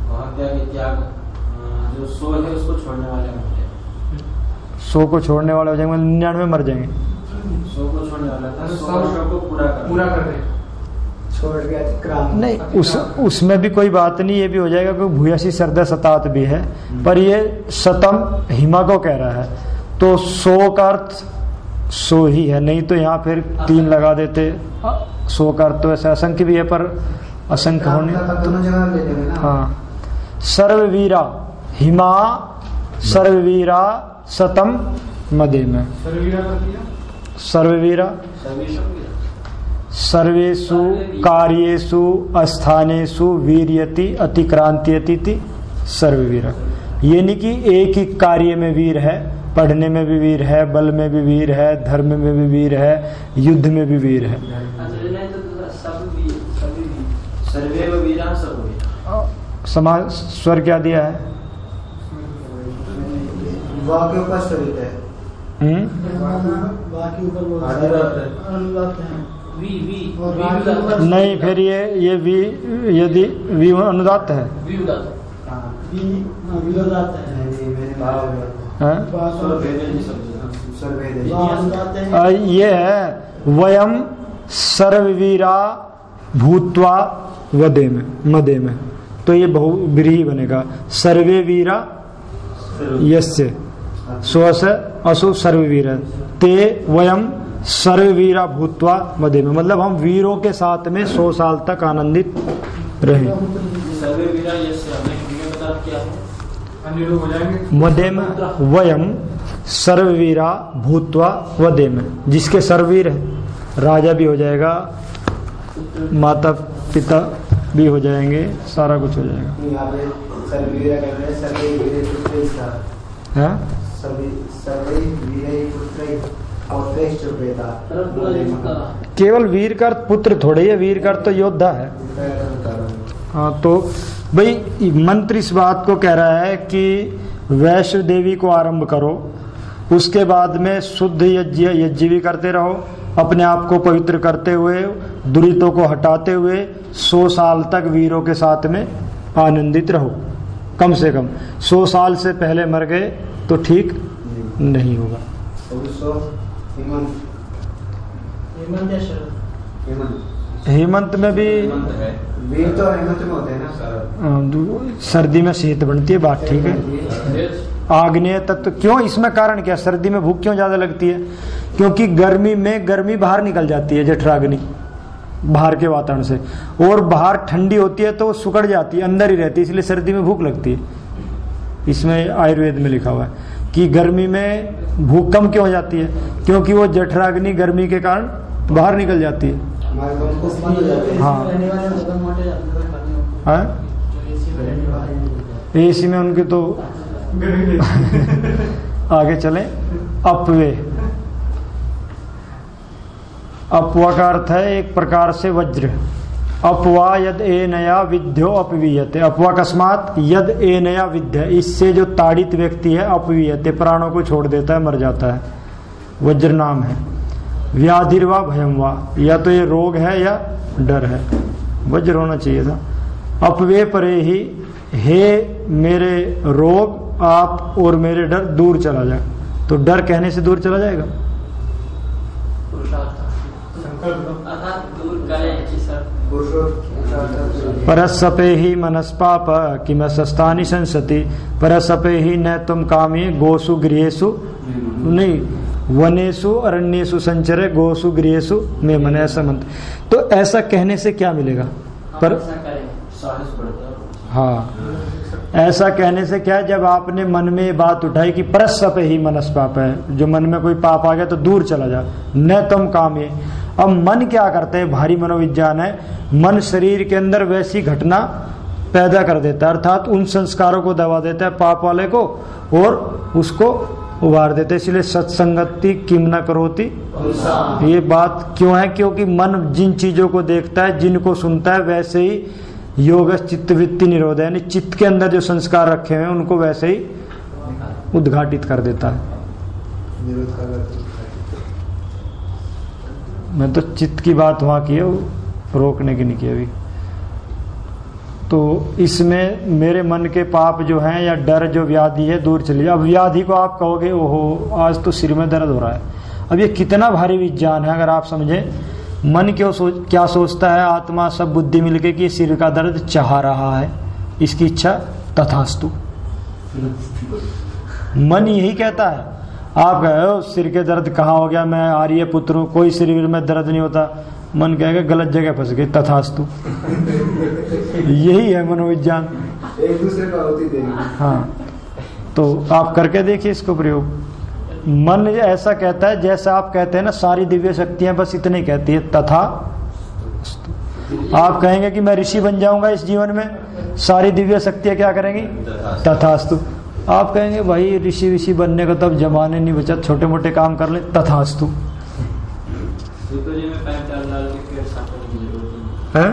जो 100 है उसको छोड़ने वाले होंगे, 100 को छोड़ने वाले हो जाएंगे, 99 मर जाएंगे। 100 को छोड़ने वाला था, 100 को पूरा कर दे, छोड़ के अतिक्राम नहीं, उसमें भी कोई बात नहीं, ये भी हो जाएगा क्योंकि भूयसी सर्द सतात भी है। पर ये शतम हिमा को कह रहा है, तो 100 का अर्थ 100 ही है, नहीं तो यहाँ फिर 3 लगा देते। 100 का अर्थ तो ऐसा असंख्य भी है, पर असंख्य होने, हाँ। सर्ववीरा हिमा सर्ववीरा शतम मदे में, सर्ववीरा सर्वेषु कार्येषु स्थानेषु वीर्यति अतिक्रांत्यति सर्ववीरा। ये नहीं कि एक ही कार्य में वीर है, पढ़ने में भी वीर है, बल में भी वीर है, धर्म में भी वीर है, युद्ध में भी वीर है। समाज स्वर क्या दिया है? नहीं, फिर ये वी, यदि वी अनुदात है, ये है वयम सर्ववीरा भूत्वा वदे में, मदे में। तो ये बहुब्रीहि बनेगा, सर्वे वीरा यस्य स्वस असु सर्ववीर ते वयम सर्ववीरा भूत्वा मदे में। मतलब हम वीरों के साथ में 100 साल तक आनंदित रहे। मदे में वयम सर्ववीरा भूत्वा वदे में, जिसके सर्ववीर है, राजा भी हो जाएगा, माता पिता भी हो जाएंगे, सारा कुछ हो जाएगा। केवल वीर का पुत्र थोड़े ही, वीर का तो योद्धा है। हाँ, तो भाई मंत्र इस बात को कह रहा है कि वैष्णो देवी को आरंभ करो, उसके बाद में शुद्ध यज्ञ भी करते रहो, अपने आप को पवित्र करते हुए, दुरितों को हटाते हुए 100 साल तक वीरों के साथ में आनंदित रहो। कम से कम 100 साल से पहले मर गए तो ठीक नहीं होगा। हेमंत में भी तो हेमंत में होते हैं ना, सर्दी में शीत बनती है, बात ठीक है। आग्नेय तत्व क्यों, इसमें कारण क्या? सर्दी में भूख क्यों ज्यादा लगती है? क्योंकि गर्मी में गर्मी बाहर निकल जाती है, जठराग्नि बाहर के वातावरण से, और बाहर ठंडी होती है तो वो सुकड़ जाती है, अंदर ही रहती है, इसलिए सर्दी में भूख लगती है। इसमें आयुर्वेद में लिखा हुआ है कि गर्मी में भूख कम क्यों हो जाती है, क्योंकि वो जठराग्नि गर्मी के कारण बाहर निकल जाती है। हाँ, है एसी में उनके तो आगे चले। अपवे, अपवा का अर्थ है एक प्रकार से वज्र। अपवा यद एनया विद्यो अपवीयते, अपवाकस्मात यद एनया विद्य, इससे जो ताड़ित व्यक्ति है अपवीयते, प्राणों को छोड़ देता है, मर जाता है, वज्र नाम है। व्याधिर्वा भयम वा, या तो ये रोग है या डर है, वज्र होना चाहिए था। अपवे परे ही, हे मेरे रोग आप और मेरे डर दूर चला जाए, तो डर कहने से दूर चला जाएगा। परसपे ही मनस्पाप किमस्तानि संसति, परसपे ही न तुम कामी गोसु गृहेषु, नहीं वनेषु अरण्येषु संचरे गोसु गृहेषु में मन, ऐसा मंत्र। तो ऐसा कहने से क्या मिलेगा? पर हाँ, ऐसा कहने से क्या, जब आपने मन में ये बात उठाई कि परसप ही मनस्पाप है, जो मन में कोई पाप आ गया तो दूर चला जा, न तुम काम ये। अब मन क्या करते हैं, भारी मनोविज्ञान है, मन शरीर के अंदर वैसी घटना पैदा कर देता है, अर्थात उन संस्कारों को दबा देता है पाप वाले को और उसको उबार देते। इसलिए सत्संगति किम न करोति, ये बात क्यों है? क्योंकि मन जिन चीजों को देखता है, जिनको सुनता है, वैसे ही योग चित्तवृत्ति निरोध, यानी चित्त के अंदर जो संस्कार रखे हुए हैं उनको वैसे ही उद्घाटित कर देता है। मैं तो चित्त की बात वहां की है, रोकने की नहीं की अभी। तो इसमें मेरे मन के पाप जो हैं या डर जो व्याधि है दूर चली जाए। अब व्याधि को आप कहोगे ओहो आज तो सिर में दर्द हो रहा है, अब ये कितना भारी विज्ञान है अगर आप समझे। मन क्या सोचता है, आत्मा सब बुद्धि मिलके कि सिर का दर्द चाह रहा है, इसकी इच्छा तथास्तु। मन यही कहता है। आप कहे हो सिर के दर्द कहाँ हो गया, मैं आर्य पुत्र हूँ, कोई शरीर में दर्द नहीं होता, मन कहेगा गलत जगह फंस गई, तथास्तु। यही है मनोविज्ञान, एक दूसरे का होती देगी। हाँ, तो आप करके देखिए इसको प्रयोग। मन ऐसा कहता है जैसा आप कहते हैं ना, सारी दिव्य शक्तियां बस इतने कहती है तथा। आप कहेंगे कि मैं ऋषि बन जाऊंगा इस जीवन में, सारी दिव्य शक्तियां क्या करेंगी? तथास्तु। आप कहेंगे भाई ऋषि बनने का तब जमाने नहीं बचा, छोटे मोटे काम कर ले, तथास्तु। है?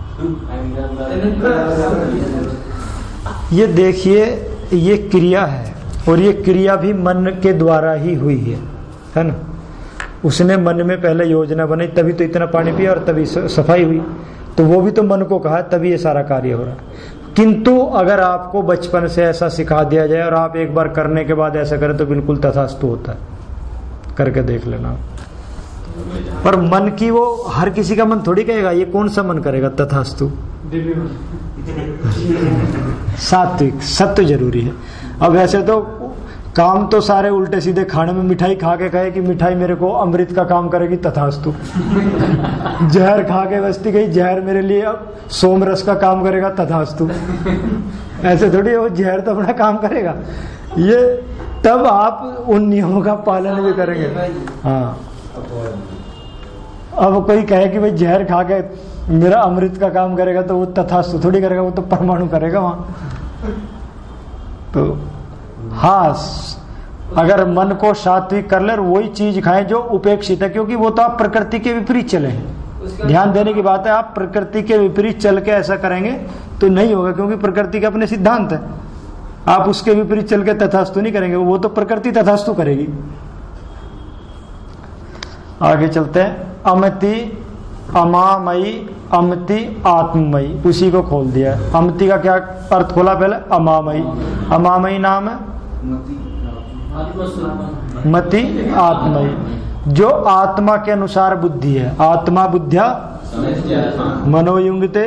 ये देखिए, ये क्रिया है और ये क्रिया भी मन के द्वारा ही हुई है ना। उसने मन में पहले योजना बनाई, तभी तो इतना पानी पिया और तभी सफाई हुई, तो वो भी तो मन को कहा, तभी ये सारा कार्य हो रहा है। किंतु अगर आपको बचपन से ऐसा सिखा दिया जाए और आप एक बार करने के बाद ऐसा करें तो बिल्कुल तथास्तु होता है, करके देख लेना। पर मन की वो हर किसी का मन थोड़ी कहेगा, ये कौन सा मन करेगा तथास्तु? सात्विक सत्य जरूरी है। अब वैसे तो काम तो सारे उल्टे सीधे, खाने में मिठाई खा के कहे कि मिठाई मेरे को अमृत का काम करेगी, तथास्तु। जहर खा के बस्ती गई, जहर मेरे लिए अब सोमरस का काम करेगा, तथास्तु। ऐसे थोड़ी वो जहर तो अपना काम करेगा, ये तब आप उन नियमों का पालन भी करेंगे। हाँ, अब कोई कहे कि भाई जहर खा के मेरा अमृत का काम करेगा, तो वो तथास्तु थोड़ी करेगा, वो तो परमाणु करेगा वहां। तो हाँ, अगर मन को सात्विक कर ले, वही चीज खाएं जो उपेक्षित है, क्योंकि वो तो आप प्रकृति के विपरीत चले हैं। ध्यान देने की बात है, आप प्रकृति के विपरीत चल के ऐसा करेंगे तो नहीं होगा, क्योंकि प्रकृति के अपने सिद्धांत है। आप उसके विपरीत चल के तथास्तु नहीं करेंगे, वो तो प्रकृति तथास्तु करेगी। आगे चलते हैं। अमति अमामयी, अमति आत्ममयी, उसी को खोल दिया। अमति का क्या अर्थ खोला पहले? अमामयी। अमामयी नाम है मति आत्मयी, जो आत्मा के अनुसार बुद्धि है। आत्मा बुद्ध्या मनोयुंगते,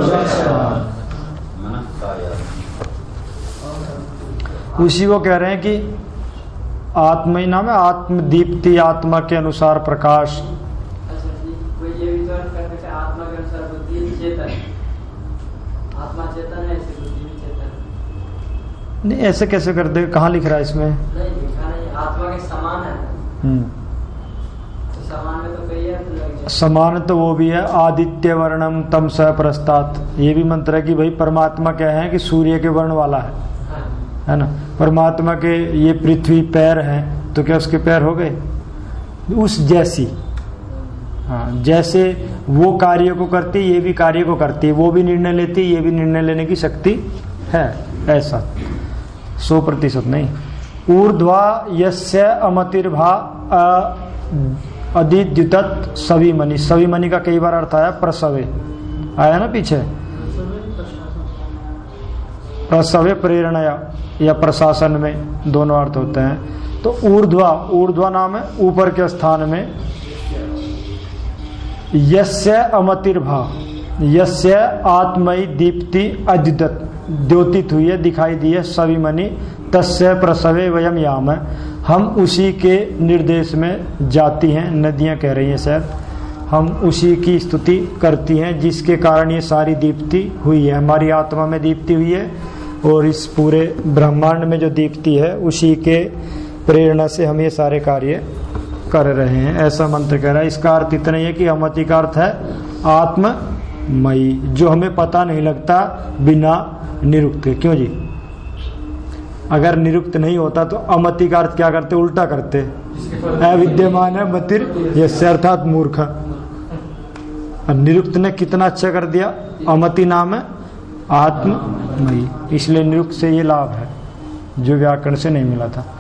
उसी को कह रहे हैं कि आत्मयी नाम है आत्मदीप्ति, आत्मा के अनुसार प्रकाश। आत्मा के अनुसार बुद्धि चेतन, आत्मा चेतन है, ऐसे बुद्धि भी चेतन। नहीं, ऐसे कैसे कर दे? कहाँ लिख रहा है इसमें? नहीं लिखा नहीं, आत्मा के समान है। तो समान में तो कई अर्थ लग जाए। समान तो वो भी है, आदित्य वर्णम तम स प्रस्तात्, ये भी मंत्र है कि भाई परमात्मा क्या है कि सूर्य के वर्ण वाला है ना। परमात्मा के ये पृथ्वी पैर हैं तो क्या उसके पैर हो गए, उस जैसी। हाँ, जैसे वो कार्य को करती ये भी कार्य को करती है, वो भी निर्णय लेती ये भी निर्णय लेने की शक्ति है, ऐसा 100% नहीं। ऊर्ध्वा यस्य अमतिर्भा अधिद्युतत् सविमनि, सविमनि का कई बार अर्थ आया प्रसवे, आया ना पीछे, प्रसवे प्रेरणया या प्रशासन में दोनों अर्थ होते हैं। तो ऊर्ध्वा, ऊर्ध्वा नाम है ऊपर के स्थान में, यस्य अमतिर्भा, यस्य आत्मयी दीप्ति अद्युत, द्योतित हुई है, दिखाई दी है, सविमनि तस्य प्रसवे वयम याम, हम उसी के निर्देश में जाती हैं, नदियां कह रही हैं शायद, हम उसी की स्तुति करती हैं जिसके कारण ये सारी दीप्ति हुई है, हमारी आत्मा में दीप्ति हुई है और इस पूरे ब्रह्मांड में जो दीप्ति है उसी के प्रेरणा से हम ये सारे कार्य कर रहे हैं, ऐसा मंत्र कह रहा है। इसका अर्थ इतना ही है कि अमति का अर्थ है आत्ममयी, जो हमें पता नहीं लगता बिना निरुक्त के। क्यों जी, अगर निरुक्त नहीं होता तो अमति का अर्थ क्या करते, उल्टा करते, अविद्यमान है मतिर यस्य अर्थात मूर्ख। निरुक्त ने कितना अच्छा कर दिया, अमति नाम है आत्ममयी, इसलिए निरुक्त से ये लाभ है जो व्याकरण से नहीं मिला था।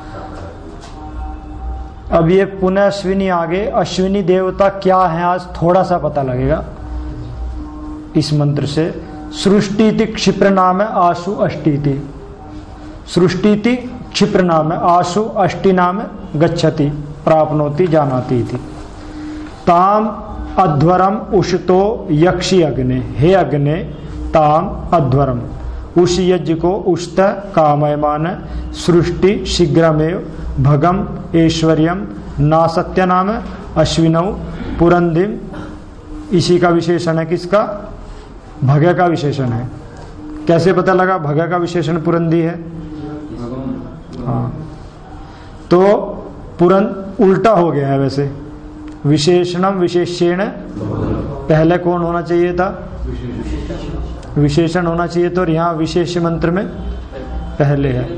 अब ये पुनः अश्विनी आगे, अश्विनी देवता क्या है आज थोड़ा सा पता लगेगा इस मंत्र से। सृष्टिति क्षिप्र नाम है, आशु अष्टिति, सृष्टिति क्षिप्र नाम है, आशु अष्टि नाम है, गच्छति प्राप्नोति जानाति इति। ताम अध्वरम उषतो यक्षि अग्ने, हे अग्ने ताम अध्वरम, उष यज्ञ को उष्ट कामयमान, सृष्टि शीघ्रमेव भगम ऐश्वर्यम नासत्य नाम अश्विनौ पुरंधिम, इसी का विशेषण है, किसका, भग का विशेषण है। कैसे पता लगा भग का विशेषण पुरंधी है? हाँ, तो पुरंध उल्टा हो गया है वैसे, विशेषणम विशेषण पहले कौन होना चाहिए था, विशेषण होना चाहिए, तो यहाँ विशेष मंत्र में पहले है,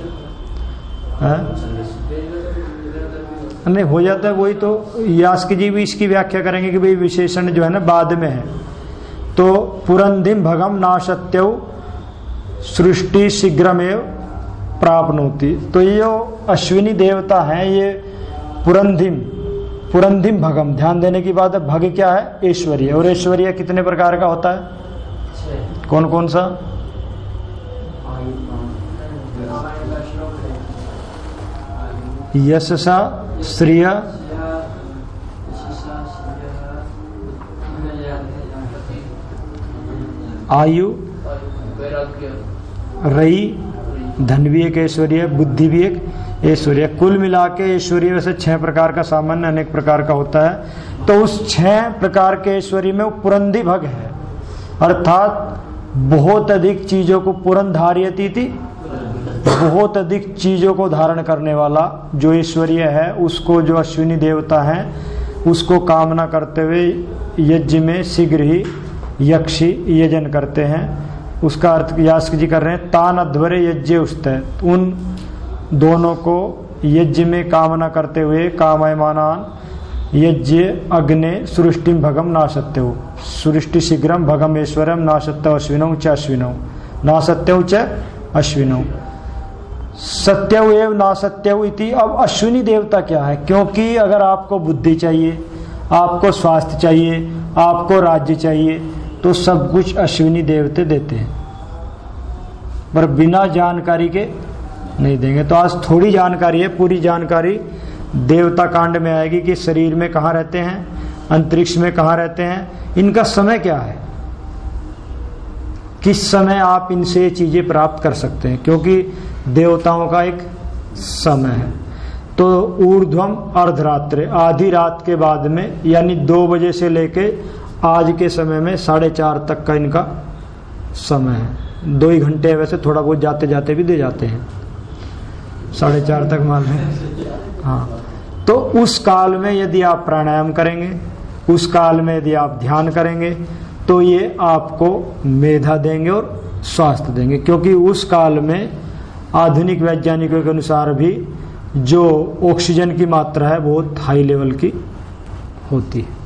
नहीं हो जाता है वही। तो यास्क जी भी इसकी व्याख्या करेंगे कि भाई विशेषण जो है ना बाद में है। तो पुरंधिम भगम नाशत्यौ सृष्टि शीघ्रमेव प्राप्नोति, तो ये जो अश्विनी देवता है ये पुरंधिम भगम, ध्यान देने की बात है, भग क्या है, ऐश्वर्य, और ऐश्वर्य कितने प्रकार का होता है, कौन कौन सा, यशसा श्रिय आयु रई, धन भी एक ऐश्वर्य, बुद्धि भी एक ऐश्वर्य, कुल मिला के ऐश्वर्य वैसे 6 प्रकार का सामान्य अनेक प्रकार का होता है। तो उस 6 प्रकार के ऐश्वर्य में वो पुरंधी भग है, अर्थात बहुत अधिक चीजों को पुरंधार्यति थी, बहुत अधिक चीजों को धारण करने वाला जो ऐश्वर्य है, उसको जो अश्विनी देवता है उसको कामना करते हुए यज्ञ में शीघ्र ही यक्षी यजन करते हैं। उसका अर्थ यास्क जी कर रहे हैं, तान अध्वरे यज्ञ उस्तय, उन दोनों को यज्ञ में कामना करते हुए कामयमानान यज्ञ अग्ने सृष्टि भगम नाशत्यौ, सृष्टि शीघ्रम भगम ऐश्वर्यम नाशत्यौ अश्विनौ च अश्विनौ, नाशत्यौ च अश्विनौ, सत्यव एव नासत्यव इति। अब अश्विनी देवता क्या है, क्योंकि अगर आपको बुद्धि चाहिए, आपको स्वास्थ्य चाहिए, आपको राज्य चाहिए, तो सब कुछ अश्विनी देवते देते हैं, पर बिना जानकारी के नहीं देंगे। तो आज थोड़ी जानकारी है, पूरी जानकारी देवता कांड में आएगी कि शरीर में कहाँ रहते हैं, अंतरिक्ष में कहाँ रहते हैं, इनका समय क्या है, किस समय आप इनसे चीजें प्राप्त कर सकते हैं, क्योंकि देवताओं का एक समय है। तो ऊर्ध्वम अर्धरात्रि, आधी रात के बाद में, यानी 2 बजे से लेके आज के समय में 4:30 तक का इनका समय है। 2 ही घंटे वैसे, थोड़ा बहुत जाते जाते भी दे जाते हैं, 4:30 तक मान लें। हाँ, तो उस काल में यदि आप प्राणायाम करेंगे, उस काल में यदि आप ध्यान करेंगे तो ये आपको मेधा देंगे और स्वास्थ्य देंगे, क्योंकि उस काल में आधुनिक वैज्ञानिकों के अनुसार भी जो ऑक्सीजन की मात्रा है बहुत हाई लेवल की होती है,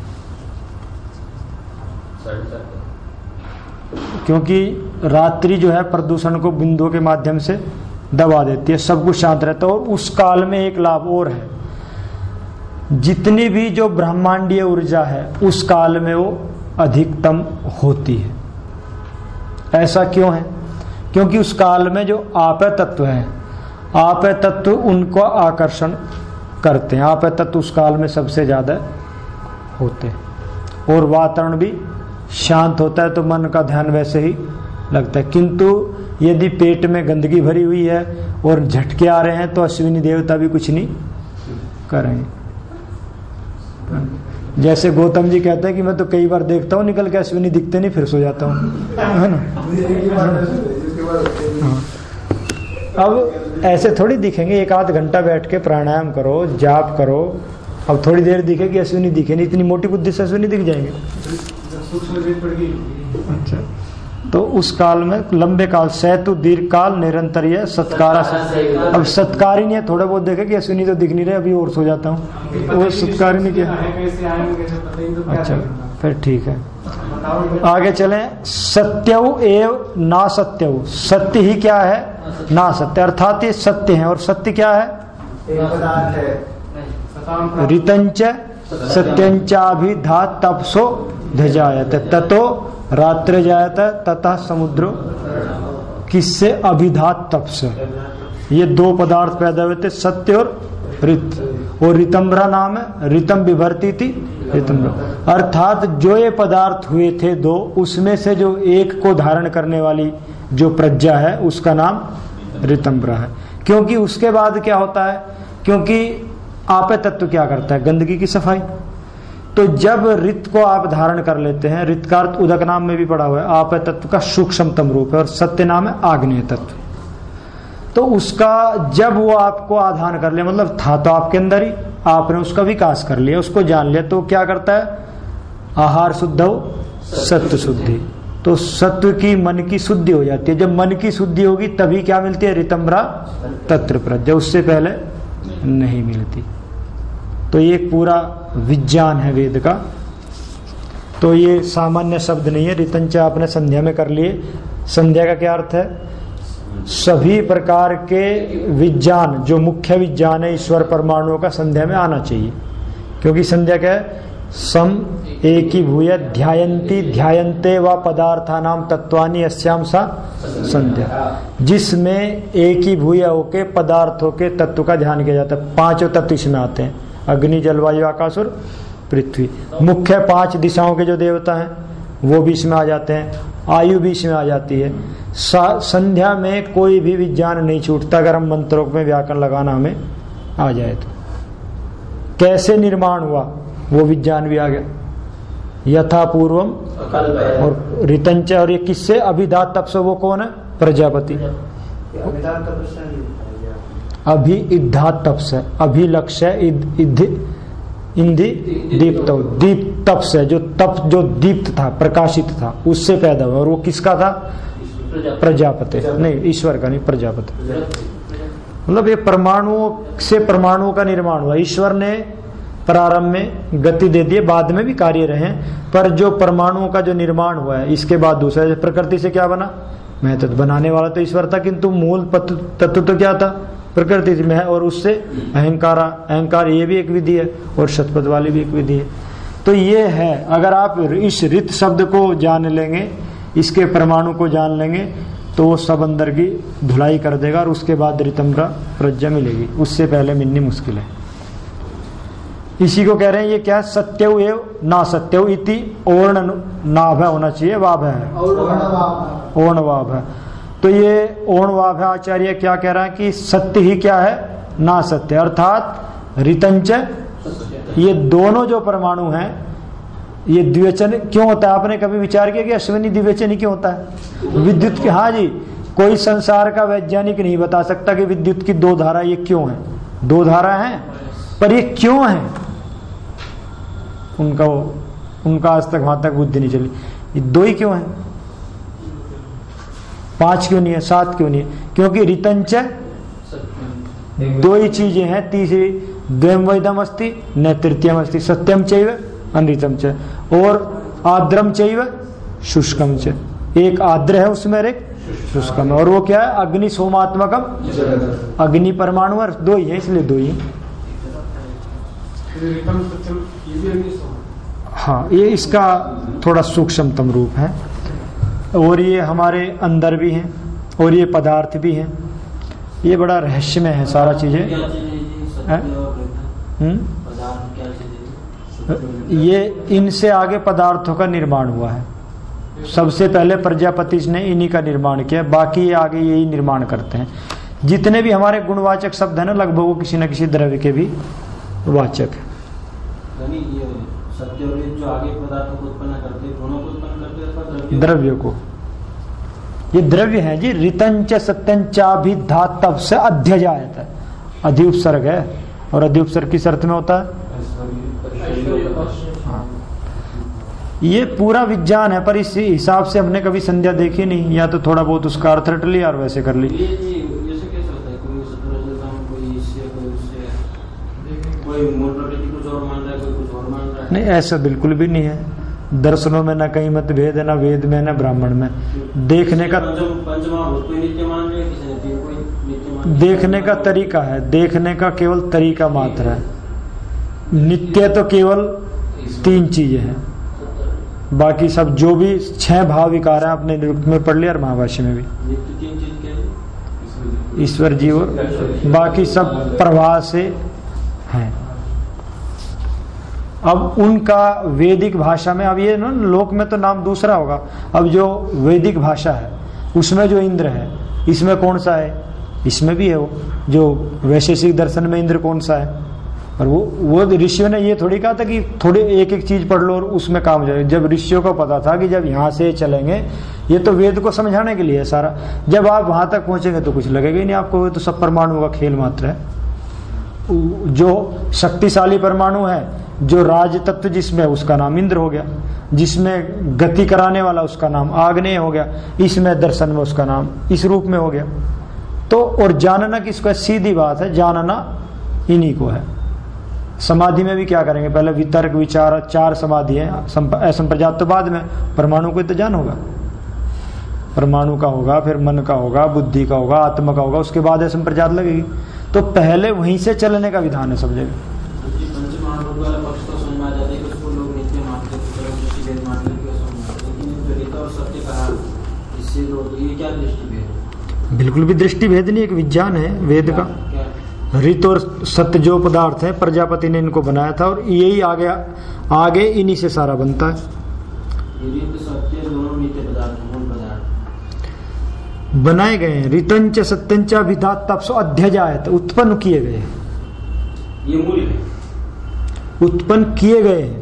क्योंकि रात्रि जो है प्रदूषण को बिंदुओं के माध्यम से दबा देती है, सब कुछ शांत रहता है। और उस काल में एक लाभ और है, जितनी भी जो ब्रह्मांडीय ऊर्जा है उस काल में वो अधिकतम होती है। ऐसा क्यों है? क्योंकि उस काल में जो आपय तत्व है, आपय तत्व उनको आकर्षण करते हैं, आपय तत्व उस काल में सबसे ज्यादा होते हैं, और वातावरण भी शांत होता है तो मन का ध्यान वैसे ही लगता है। किंतु यदि पेट में गंदगी भरी हुई है और झटके आ रहे हैं तो अश्विनी देवता भी कुछ नहीं करेंगे। जैसे गौतम जी कहते हैं कि मैं तो कई बार देखता हूँ निकल के अश्विनी दिखते नहीं, फिर सो जाता हूँ, है ना। अब ऐसे थोड़ी दिखेंगे, एक आध घंटा बैठ के प्राणायाम करो, जाप करो, अब थोड़ी देर दिखेगी अश्विनी दिखे नहीं, इतनी मोटी बुद्धि से अश्विनी दिख जाएंगे। अच्छा, तो उस काल में लंबे काल सैतु दीर्घ काल निरंतर है सत्कारा से। अब सत्कार ही नहीं है, थोड़ा बहुत देखे कि अश्विनी तो दिख नहीं रहे, अभी और सो जाता हूँ, वो सत्कार ही नहीं किया। अच्छा, फिर ठीक है, आगे चलें। सत्यव एव ना सत्यव, सत्य ही क्या है? ना सत्य, अर्थात ये सत्य है। और सत्य क्या है? ऋतंच सत्यंचाभिधा तपसो ध्वजायत ततो रात्र जायत तथा समुद्रो, किससे? अभिधात तप से। ये दो पदार्थ पैदा हुए थे, सत्य और ऋत, और ऋतंभरा नाम है, ऋतम विभर्ती थी ऋतंभरा, अर्थात जो ये पदार्थ हुए थे दो, उसमें से जो एक को धारण करने वाली जो प्रज्ञा है उसका नाम ऋतंभरा है। क्योंकि उसके बाद क्या होता है? क्योंकि आपय तत्व क्या करता है? गंदगी की सफाई। तो जब रित को आप धारण कर लेते हैं, रित का अर्थ उदक नाम में भी पड़ा हुआ है, आपय तत्व का सूक्ष्मतम रूप है, और सत्य नाम है आग्नेय तत्व। तो उसका जब वो आपको आधान कर लिया, मतलब था तो आपके अंदर ही, आपने उसका विकास कर लिया, उसको जान लिया, तो क्या करता है? आहार शुद्ध हो सत्व शुद्धि, तो सत्व की मन की शुद्धि हो जाती है। जब मन की शुद्धि होगी तभी क्या मिलती है? ऋतंभरा तत्र प्रज्ञा, उससे पहले नहीं मिलती। तो ये एक पूरा विज्ञान है वेद का, तो ये सामान्य शब्द नहीं है। ऋतंचा आपने संध्या में कर लिए, संध्या का क्या अर्थ है? सभी प्रकार के विज्ञान, जो मुख्य विज्ञान है ईश्वर परमाणुओं का, संध्या में आना चाहिए। क्योंकि संध्या क्या है? सम एकी भूय ध्यायन्ति ध्यायन्ते व पदार्थानाम तत्वानि अस्याम सा संध्या, जिसमें एकी भूय होके पदार्थों के तत्व का ध्यान किया जाता है। पांचों तत्व इसमें आते हैं, अग्नि जल वायु आकाश और पृथ्वी। मुख्य 5 दिशाओं के जो देवता हैं वो भी इसमें आ जाते हैं, आयु भी इसमें आ जाती है। संध्या में कोई भी विज्ञान नहीं छूटता, अगर हम मंत्रों में व्याकरण लगाना हमें आ जाए तो। कैसे निर्माण हुआ वो विज्ञान भी आ गया, यथा पूर्वम और ऋतंच, और ये किससे? अभिधात तप से। वो कौन है? प्रजापति। अभि इद्धात तप से, अभिलक्ष्य इंधि दीप्त, दीप तप से, जो तप जो दीप्त था, प्रकाशित था, उससे पैदा हुआ। और वो किसका था? प्रजापति, नहीं ईश्वर का नहीं, प्रजापति। मतलब ये परमाणुओं से परमाणुओं का निर्माण हुआ। ईश्वर ने प्रारंभ में गति दे दी, बाद में भी कार्य रहे, पर जो परमाणुओं का जो निर्माण हुआ है इसके बाद दूसरा, प्रकृति से क्या बना? मैं तो बनाने वाला तो ईश्वर था, किंतु मूल तत्व तो क्या था? प्रकृति में है। और उससे अहंकार, ये भी एक विधि है, और शतपथ वाली भी एक विधि है। तो ये है, अगर आप इस ऋत शब्द को जान लेंगे, इसके परमाणु को जान लेंगे, तो वो सब अंदर की धुलाई कर देगा, और उसके बाद ऋतंभरा प्रज्ञा मिलेगी। उससे पहले मिलनी मुश्किल है। इसी को कह रहे हैं ये क्या? सत्यव एव ना सत्यव इति ओर्ण नाभ होना चाहिए, वाभ है, ओर्ण वाभ है। तो ये ओर्ण वाभ है। आचार्य क्या कह रहा है कि सत्य ही क्या है? ना सत्य, अर्थात ऋतंच, ये दोनों जो परमाणु हैं, ये द्विवचन क्यों होता है? आपने कभी विचार किया कि अश्विनी द्विवचन ही क्यों होता है? विद्युत की, हाँ जी, कोई संसार का वैज्ञानिक नहीं बता सकता कि विद्युत की 2 धारा ये क्यों है। 2 धारा है, पर ये क्यों है? उनका वो उनका आज तक वहां तक बुद्धि नहीं चली। ये 2 ही क्यों है? 5 क्यों नहीं है? 7 क्यों नहीं है? क्योंकि ऋतंच 2 ही चीजें हैं। तीसरी द्वयम वैदम अस्ति न तृतीयम अस्ति सत्यम चैव अनृतम च और आर्द्रम चैव शुष्कम च। एक आर्द्र है उसमें और एक शुष्कम है। और वो क्या है? अग्नि सोमात्मकम, अग्नि परमाणु और 2 ही है, इसलिए 2 ही है। हाँ, ये इसका थोड़ा सूक्ष्मतम रूप है। और ये हमारे अंदर भी हैं और ये पदार्थ भी हैं। ये बड़ा रहस्यमय है सारा चीजें। ये इनसे आगे पदार्थों का निर्माण हुआ है। सबसे पहले प्रजापति ने इन्हीं का निर्माण किया, बाकी ये आगे यही निर्माण करते हैं। जितने भी हमारे गुणवाचक शब्द है ना, लगभग वो किसी न किसी द्रव्य के भी वाचक है। जो आगे पदार्थों को उत्पन्न करते हैं, गुणों को उत्पन्न करते हैं अथवा द्रव्यों को। ये द्रव्य है जी। ऋतंच सत्यंचाभिधातव से अध्यजायत है, अधि उपसर्ग है और अधि उपसर्ग किस अर्थ में होता है? ये पूरा विज्ञान है, पर इस हिसाब से हमने कभी संध्या देखी नहीं, या तो थोड़ा बहुत उसका अर्थ रट लिया और वैसे कर ली। नहीं, ऐसा बिल्कुल भी नहीं है। दर्शनों में न कहीं मतभेद है, न वेद में न ब्राह्मण में। देखने का तरीका है, देखने का केवल तरीका मात्र है। नित्य तो केवल 3 चीजें हैं, बाकी सब जो भी 6 भाव विकार है अपने निरुक्त में पढ़ लिया और महाभाष्य में भी। ईश्वर जीव और बाकी सब प्रवाह से हैं। अब उनका वैदिक भाषा में, अब ये ना लोक में तो नाम दूसरा होगा, अब जो वैदिक भाषा है उसमें जो इंद्र है, इसमें कौन सा है? इसमें भी है वो। जो वैशेषिक दर्शन में इंद्र कौन सा है? और वो ऋषियों ने ये थोड़ी कहा था कि थोड़े एक एक चीज पढ़ लो और उसमें काम हो जाए। जब ऋषियों को पता था कि जब यहाँ से चलेंगे, ये तो वेद को समझाने के लिए है सारा, जब आप वहां तक पहुंचेंगे तो कुछ लगेगा ही नहीं आपको, तो सब परमाणु का खेल मात्र है। जो शक्तिशाली परमाणु है, जो राज तत्व जिसमें, उसका नाम इंद्र हो गया। जिसमें गति कराने वाला, उसका नाम आग्नेय हो गया। इसमें दर्शन में उसका नाम इस रूप में हो गया। तो और जानना किसको है? सीधी बात है, जानना इन्हीं को है। समाधि में भी क्या करेंगे? पहले वितर्क विचार 4 समाधि है, असंप्रजात तो बाद में। परमाणु को तो जान होगा, परमाणु का होगा, फिर मन का होगा, बुद्धि का होगा, आत्मा का होगा, उसके बाद असंप्रजात लगेगी। तो पहले वहीं से चलने का विधान है सब जगह। बिल्कुल भी दृष्टि भेद नहीं, एक विज्ञान है वेद का। ऋत और सत्य जो पदार्थ है, प्रजापति ने इनको बनाया था और यही आगे इन्हीं से सारा बनता है। बनाए गए हैं। ऋतंच सत्यंच विधात तपसो अध्यजायत, उत्पन्न किए गए हैं। ये मूल है, उत्पन्न किए गए हैं।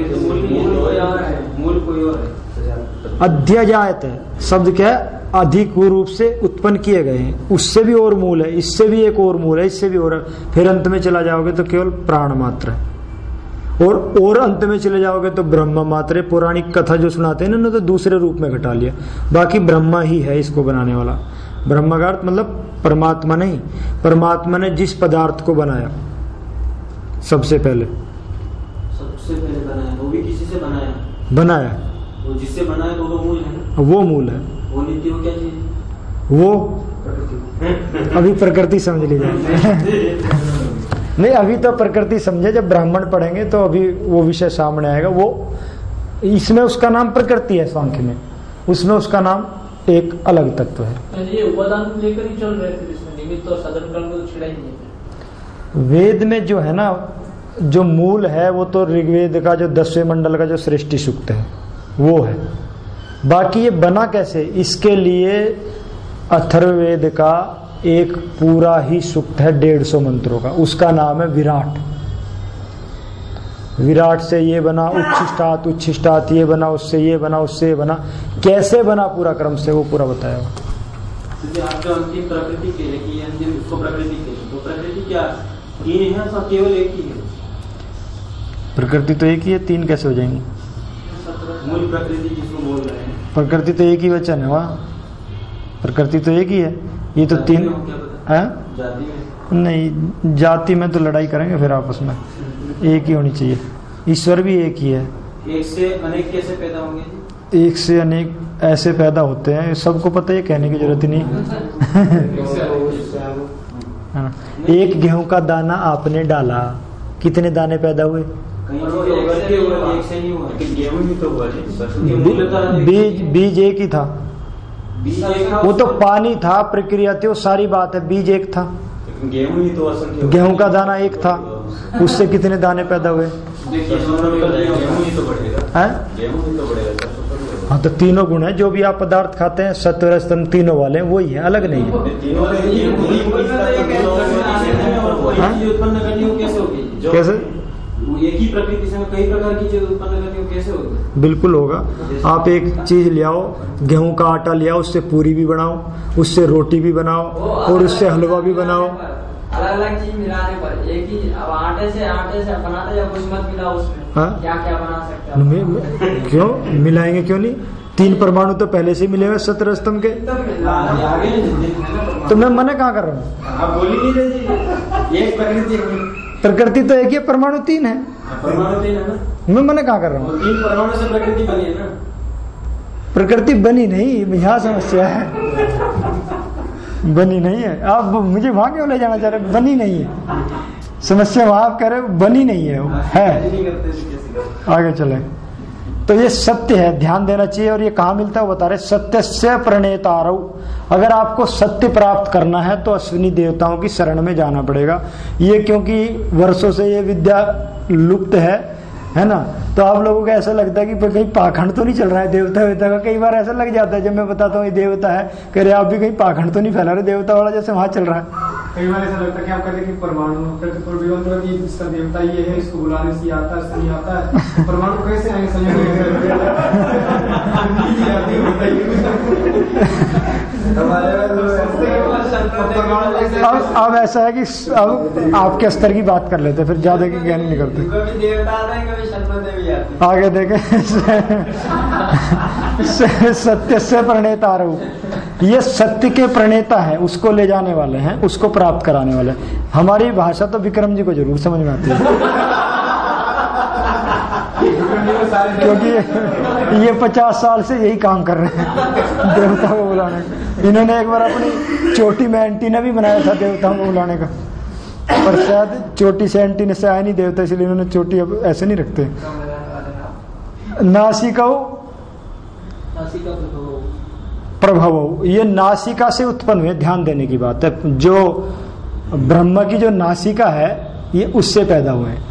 मूल कोई और है। अध्यजायत है शब्द क्या है? अधिक रूप से उत्पन्न किए गए हैं। उससे भी और मूल है, इससे भी एक और मूल है, इससे भी और है। फिर अंत में चला जाओगे तो केवल प्राण मात्र है, और अंत में चले जाओगे तो ब्रह्म मात्र है। पौराणिक कथा जो सुनाते हैं ना, तो दूसरे रूप में घटा लिया, बाकी ब्रह्मा ही है इसको बनाने वाला। ब्रह्म का अर्थ मतलब परमात्मा नहीं, परमात्मा ने जिस पदार्थ को बनाया सबसे पहले बनाया, वो भी किसी से बनाया, वो जिससे बनाया तो वो मूल है ना? वो मूल है। वो नित्य हो क्या चीज? वो अभी प्रकृति समझ लीजिए। नहीं, अभी तो प्रकृति समझे, जब ब्राह्मण पढ़ेंगे तो अभी वो विषय सामने आएगा। वो इसमें उसका नाम प्रकृति है, सांख्य में उसमें उसका नाम एक अलग तत्व है। ये उपादान लेकर ही चल रहे थे, इसमें निमित्त और साधन काल को छिड़ा ही नहीं। वेद में जो है ना, जो मूल है वो तो ऋग्वेद का जो 10वें मंडल का जो सृष्टि सूक्त है वो है। बाकी ये बना कैसे, इसके लिए अथर्ववेद का एक पूरा ही सूक्त है 150 मंत्रों का, उसका नाम है विराट। विराट से ये बना, उच्छिष्टात उच्छिष्टात ये बना, उससे ये बना, उससे ये बना, कैसे बना पूरा क्रम से वो पूरा बताया हुआ। आप जो अंतिम प्रकृति के लिए कि अंतिम उसको प्रकृति के, तो प्रकृति क्या 3 है, सब केवल एक ही है? प्रकृति तो एक ही है, 3 कैसे हो जाएंगी? मूल प्रकृति जिसको बोल रहे हैं, प्रकृति तो एक ही वचन है वहाँ, प्रकृति तो एक ही है। ये तो तीन है जाति में नहीं, जाति में तो लड़ाई करेंगे फिर आपस में, एक ही होनी चाहिए। ईश्वर भी एक ही है। एक से अनेक कैसे पैदा होंगे? एक से अनेक ऐसे पैदा होते हैं, सबको पता है, कहने की जरूरत ही नहीं। एक गेहूं का दाना आपने डाला, कितने दाने पैदा हुए? बीज एक ही था, वो तो पानी था, प्रक्रिया थी, वो सारी बात है, बीज एक था। गेहूं ही तो असंख्य, गेहूं का दाना एक था, उससे कितने दाने पैदा हुए? हाँ, तो तीनों गुण है, जो भी आप पदार्थ खाते हैं सत्व रज तम तीनों वाले हैं, वही है, अलग नहीं है। कैसे? एक ही प्रकृति से कई प्रकार की चीज उत्पन्न करनी हो, कैसे होगी? बिल्कुल होगा। आप एक चीज ले आओ, गेहूं का आटा ले आओ, उससे पूरी भी बनाओ, उससे रोटी भी बनाओ, और उससे हलवा भी बनाओ। अलग अलग चीज मिलाने पर एक ही, अब आटे से बनाते या कुछ मत मिला उसमें, क्या क्या बना सकते हैं? क्यों मिलाएंगे, क्यों नहीं? 3 परमाणु तो पहले से मिले हुए सतरस्तम के, तो मैं मना कहाँ कर रहा हूँ? आप बोल ही नहीं रहे, एक प्रकृति, प्रकृति तो एक ही, परमाणु 3 है। परमाणु 3 है ना, मैं मना कहाँ कर रहा हूँ? 3 परमाणु से प्रकृति बनी है ना। प्रकृति बनी नहीं, यहाँ समस्या है, बनी नहीं है। आप मुझे वहां क्यों ले जाना चाह रहे? बनी नहीं है, समस्या वहां आप कह रहे हो, बनी नहीं है। आगे चले, तो ये सत्य है, ध्यान देना चाहिए। और ये कहाँ मिलता है बता रहे, सत्य से प्रणेतारौ। अगर आपको सत्य प्राप्त करना है तो अश्विनी देवताओं की शरण में जाना पड़ेगा। ये क्योंकि वर्षों से ये विद्या लुप्त है ना, तो आप लोगों को ऐसा लगता है कि कहीं पाखंड तो नहीं चल रहा है देवता वेवता का। कई बार ऐसा लग जाता है जब मैं बताता हूँ ये देवता है, कह रहे आप भी कहीं पाखंड तो नहीं फैला रहे देवता वाला जैसे वहां चल रहा है। कई बार ऐसा लगता है कि आप कहते हैं कि परमाणु इसका देवता ये है, इसको बुलाने से आता है, इससे नहीं आता है, परमाणु कैसे आएंगे? अब ऐसा है कि अब आपके स्तर की बात कर लेते, फिर ज्यादा की ज्ञान नहीं करते। कभी देवता आता है, कभी शर्मदेवी आती है। आगे देखें, सत्य से प्रणेतारौ, ये सत्य के प्रणेता है, उसको ले जाने वाले हैं, उसको प्राप्त कराने वाले। हमारी भाषा तो विक्रम जी को जरूर समझ में आती है, क्योंकि ये 50 साल से यही काम कर रहे हैं देवताओं को बुलाने। इन्होंने एक बार अपनी चोटी में एंटीना भी बनाया था देवताओं को बुलाने का, पर शायद चोटी से एंटीना से आया नहीं देवता, इसलिए इन्होंने चोटी अब ऐसे नहीं रखते। नासिका प्रभव, ये नासिका से उत्पन्न हुए, ध्यान देने की बात है। जो ब्रह्म की जो नासिका है ये उससे पैदा हुए हैं।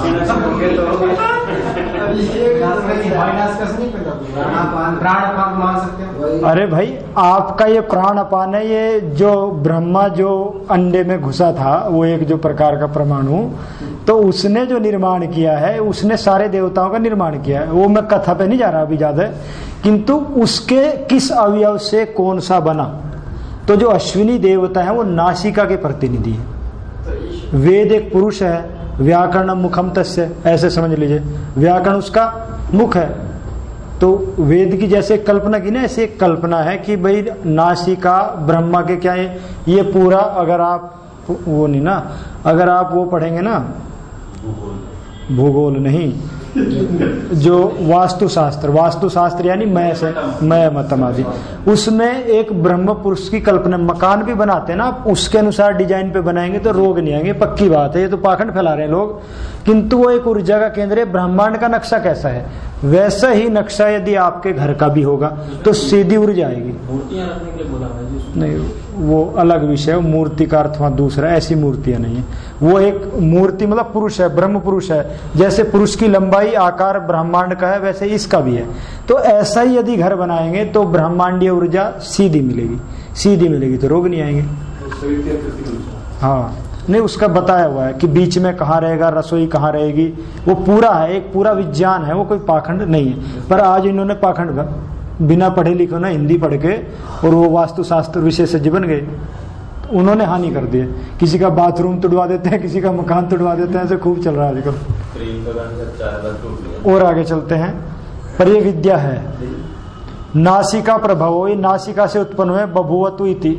अरे भाई, आपका ये प्राण अपान है, ये जो ब्रह्मा जो अंडे में घुसा था, वो एक जो प्रकार का परमाणु, तो उसने जो निर्माण किया है, उसने सारे देवताओं का निर्माण किया है। वो मैं कथा पे नहीं जा रहा अभी ज्यादा, किंतु उसके किस अवयव से कौन सा बना, तो जो अश्विनी देवता है वो नासिका के प्रतिनिधि है। वेद एक पुरुष है, व्याकरण मुखम तस्य, ऐसे समझ लीजिए, व्याकरण उसका मुख है। तो वेद की जैसे कल्पना की ना, ऐसे एक कल्पना है कि भाई नासिका ब्रह्मा के क्या है, ये पूरा, अगर आप वो नहीं ना, अगर आप वो पढ़ेंगे ना, भूगोल नहीं, जो वास्तुशास्त्र यानी मय से मय मतम आदि, उसमें एक ब्रह्म पुरुष की कल्पना, मकान भी बनाते हैं ना, आप उसके अनुसार डिजाइन पे बनाएंगे तो रोग नहीं आएंगे, पक्की बात है। ये तो पाखंड फैला रहे हैं लोग, किंतु वो एक ऊर्जा का केंद्र है। ब्रह्मांड का नक्शा कैसा है, वैसा ही नक्शा यदि आपके घर का भी होगा तो सीधी ऊर्जा आएगी। नहीं, वो अलग विषय है, मूर्ति का अर्थ वहां दूसरा, ऐसी मूर्तियां नहीं है। वो एक मूर्ति मतलब पुरुष है, ब्रह्म पुरुष है। जैसे पुरुष की लंबाई आकार ब्रह्मांड का है, वैसे इसका भी है। तो ऐसा ही यदि घर बनाएंगे तो ब्रह्मांडीय ऊर्जा सीधी मिलेगी, तो रोग नहीं आएंगे। हाँ, नहीं, उसका बताया हुआ है कि बीच में कहाँ रहेगा, रसोई कहाँ रहेगी, वो पूरा है, एक पूरा विज्ञान है, वो कोई पाखंड नहीं है। पर आज इन्होंने पाखंड बिना पढ़े लिखे ना, हिंदी पढ़ के, और वो वास्तुशास्त्र विशेषज्ञ बन गए, उन्होंने हानि कर दी है। किसी का बाथरूम तुड़वा देते हैं, किसी का मकान तुड़वा देते हैं, ऐसे खूब चल रहा है आजकल। और आगे चलते हैं, पर ये विद्या है। नासिका प्रभवो, ये नासिका से उत्पन्न हुए। बभुवतु इति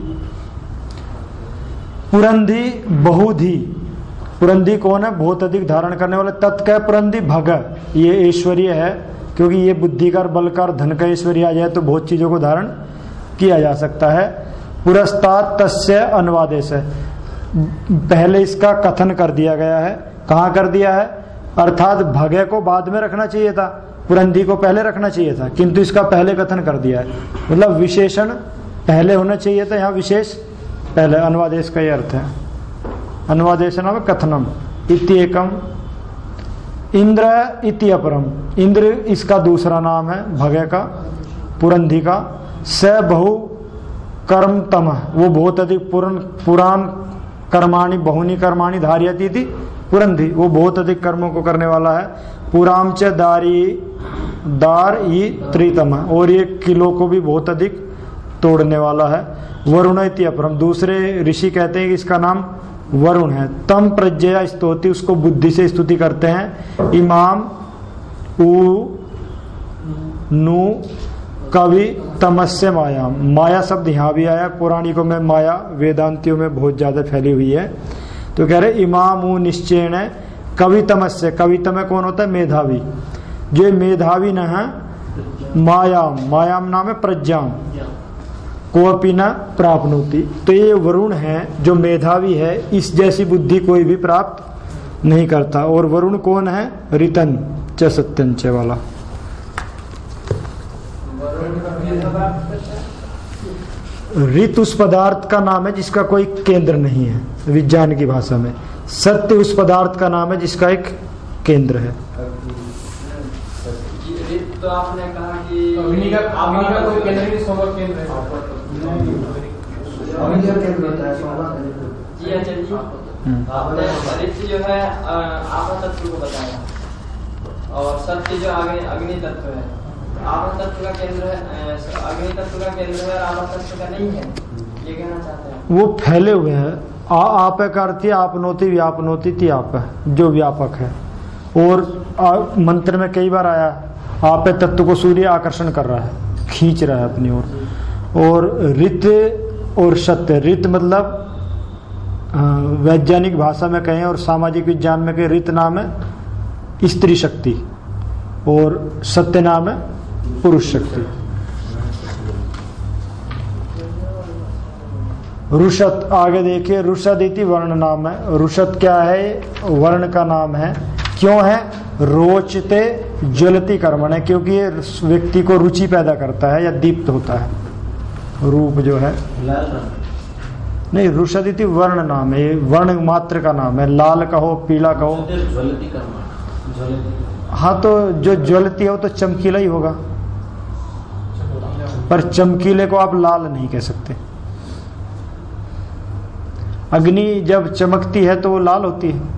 पुरंधी बहुधी। पुरंधी कौन है? बहुत अधिक धारण करने वाले। तत्क पुरंधी भग, ये ऐश्वर्य है, क्योंकि ये बुद्धि का बल का धन का ऐश्वर्य आ जाए तो बहुत चीजों को धारण किया जा सकता है। पुरस्तात् तस्य अनुवादेश है, पहले इसका कथन कर दिया गया है। कहाँ कर दिया है? अर्थात भगे को बाद में रखना चाहिए था, पुरंधी को पहले रखना चाहिए था, किंतु इसका पहले कथन कर दिया है। मतलब विशेषण पहले होना चाहिए था, यहाँ विशेष पहले। अनुवादेश का ये अर्थ है। अनुवादेश नाम कथनम इति एकम इंद्र इति अपरम। इंद्र इसका दूसरा नाम है भगे का, पुरंधी का। स बहु कर्म तम, वो बहुत अधिक पुराण कर्माणि बहुनी कर्माणि धार्यति थी पुरंधी, वो बहुत अधिक कर्मों को करने वाला है। पुराम च दार ई त्रितम, और ये किलो को भी बहुत अधिक तोड़ने वाला है। वरुण इति अपरम, दूसरे ऋषि कहते हैं कि इसका नाम वरुण है। तम प्रज्ञया स्तुति, उसको बुद्धि से स्तुति करते हैं। इमाम उ नु कवि तमस्य माया, माया शब्द यहाँ भी आया। पौराणिकों में माया वेदांतियों में बहुत ज्यादा फैली हुई है। तो कह रहे इमाम उ निश्चयन कवितमस्य, कवितम कौन होता है? मेधावी। जो मेधावी न है मायाम, मायाम नाम है प्रज्ञाम, कोपी न प्राप्नोति। तो ये वरुण है जो मेधावी है, इस जैसी बुद्धि कोई भी प्राप्त नहीं करता। और वरुण कौन है? ऋतन च सत्यं च वाला। ऋत उस पदार्थ का नाम है जिसका कोई केंद्र नहीं है विज्ञान की भाषा में। सत्य उस पदार्थ का नाम है जिसका एक केंद्र है। तो आपने कहा कि अग्नि का कोई केंद्र नहीं, सोमर केंद्र है। जी अच्छा जी, आपने ऋत जो है आपा तत्व को बताया, और सत्य जो आगे अग्नि तत्व है। आपा तत्व का केंद्र है, अग्नि तत्व का केंद्र है, आपा तत्व का नहीं है, ये कहना चाहते हैं। वो फैले हुए हैं। आप का अर्थ आपनोति व्यापनोति ती, आप जो व्यापक है। और मंत्र में कई बार आया आप तत्व को सूर्य आकर्षण कर रहा है, खींच रहा है अपनी ओर। और ऋत और सत्य, ऋत मतलब वैज्ञानिक भाषा में कहें और सामाजिक विज्ञान में कहें, ऋत नाम है स्त्री शक्ति और सत्य नाम है पुरुष शक्ति। रुषत आगे देखिए, रुषद इति वर्ण नाम है। रुषद क्या है? वर्ण का नाम है। क्यों है? रोचते ज्वलती कर्मण है, क्योंकि ये व्यक्ति को रुचि पैदा करता है या दीप्त होता है। रूप जो है नहीं, रुषद इति वर्ण नाम है, ये वर्ण मात्र का नाम है। लाल कहो पीला कहो। हाँ, तो जो ज्वलती हो तो चमकीला ही होगा, पर चमकीले को आप लाल नहीं कह सकते। अग्नि जब चमकती है तो वो लाल होती है।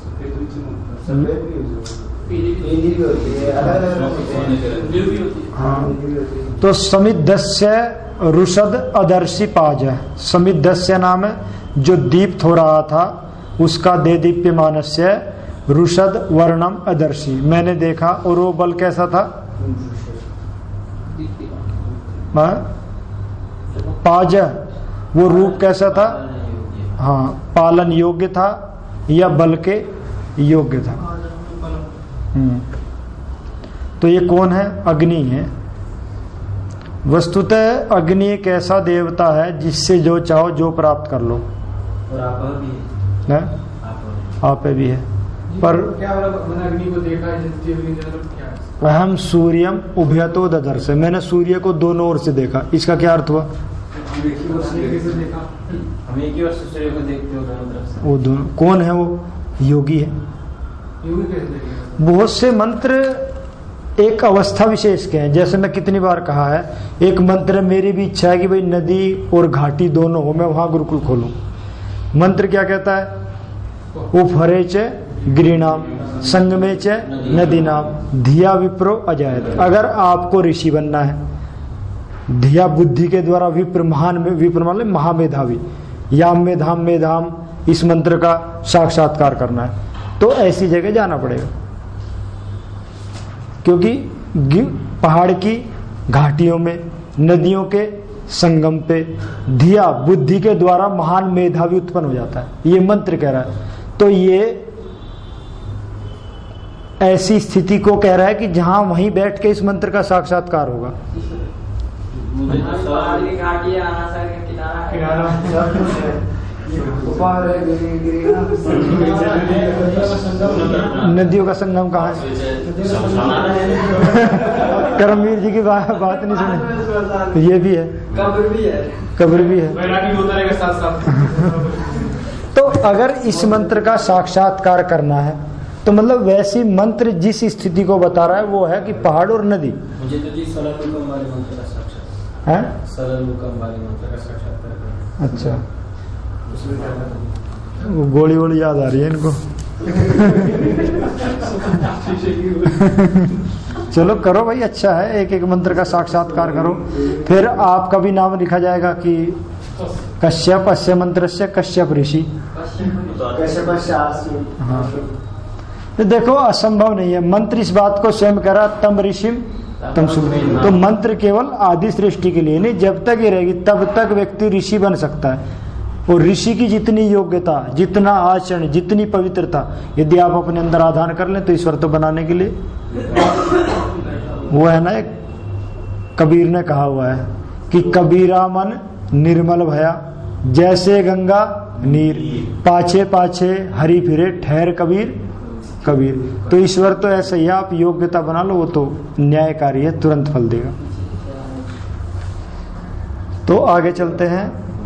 हाँ, तो समिद्धस्य रुषद अदर्शी पाज है। समिद्धस्य नाम है जो दीप्त हो रहा था, उसका दे दीप्यमानस्य रुषद वर्णम अदर्शी, मैंने देखा। और वो बल कैसा था? पाज, वो रूप कैसा था? हाँ, पालन योग्य था या बल के योग्य था। तो ये कौन है? अग्नि है। वस्तुतः अग्नि एक ऐसा देवता है जिससे जो चाहो जो प्राप्त कर लो। और आप भी है, आप भी है। पर क्या अग्नि को देखा है? अहम सूर्यम उभयतो ददर्श, मैंने सूर्य को दोनों ओर से देखा। इसका क्या अर्थ हुआ? हम एक ही वर्ष सूर्य को देखते हो दोनों तरफ से। वो दोनों कौन है? वो योगी है। बहुत से मंत्र एक अवस्था विशेष के हैं। जैसे मैं कितनी बार कहा है, एक मंत्र मेरी भी इच्छा है कि भाई नदी और घाटी दोनों हो, मैं वहां गुरुकुल खोलूं। मंत्र क्या कहता है? उपहरे च गिरिनाम संगमे च नदी नाम धिया विप्रो अजायत। अगर आपको ऋषि बनना है, धिया बुद्धि के द्वारा विप्र, महान विप्र मतलब महामेधावी, याम में धाम में धाम, इस मंत्र का साक्षात्कार करना है तो ऐसी जगह जाना पड़ेगा। क्योंकि पहाड़ की घाटियों में, नदियों के संगम पे धिया बुद्धि के द्वारा महान मेधावी उत्पन्न हो जाता है, ये मंत्र कह रहा है। तो ये ऐसी स्थिति को कह रहा है कि जहां वहीं बैठ के इस मंत्र का साक्षात्कार होगा। नदियों का संगम कहाँ है? करमवीर जी की बात नहीं सुनी, ये भी है, कब्र भी है। तो अगर इस मंत्र का साक्षात्कार करना है तो मतलब वैसी मंत्र जिस स्थिति को बता रहा है वो है कि पहाड़ और नदी। मुझे तो जी सरलुकम वाले मंत्र का साक्षात्कार है, सरलुकम वाले मंत्र का साक्षात्कार। अच्छा, वो गोली वोली याद आ रही है इनको। चलो करो भाई, अच्छा है, एक एक मंत्र का साक्षात्कार करो। फिर आपका भी नाम लिखा जाएगा कि कश्यप अस्य मंत्र से कश्यप ऋषि। हाँ, तो देखो असंभव नहीं है, मंत्र इस बात को स्वयं कह रहा तम ऋषिम तम सुन। तो मंत्र केवल आदि सृष्टि के लिए नहीं, जब तक ये रहेगी तब तक व्यक्ति ऋषि बन सकता है। और ऋषि की जितनी योग्यता, जितना आचरण, जितनी पवित्रता यदि आप अपने अंदर आधान कर लें तो ईश्वर तो बनाने के लिए वो है ना, एक कबीर ने कहा हुआ है कि कबीरा मन निर्मल भया जैसे गंगा नीर, पाछे पाछे हरि फिरे ठहर कबीर कबीर। तो ईश्वर तो ऐसा ही है, आप योग्यता बना लो, वो तो न्यायकारी है, तुरंत फल देगा। तो आगे चलते हैं,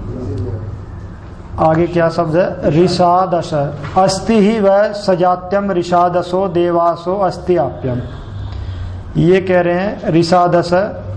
आगे क्या शब्द है? ऋषादश अस्ति ही वह सजात्यम ऋषादसो देवासो अस्ति आप्यम। ये कह रहे हैं ऋषादश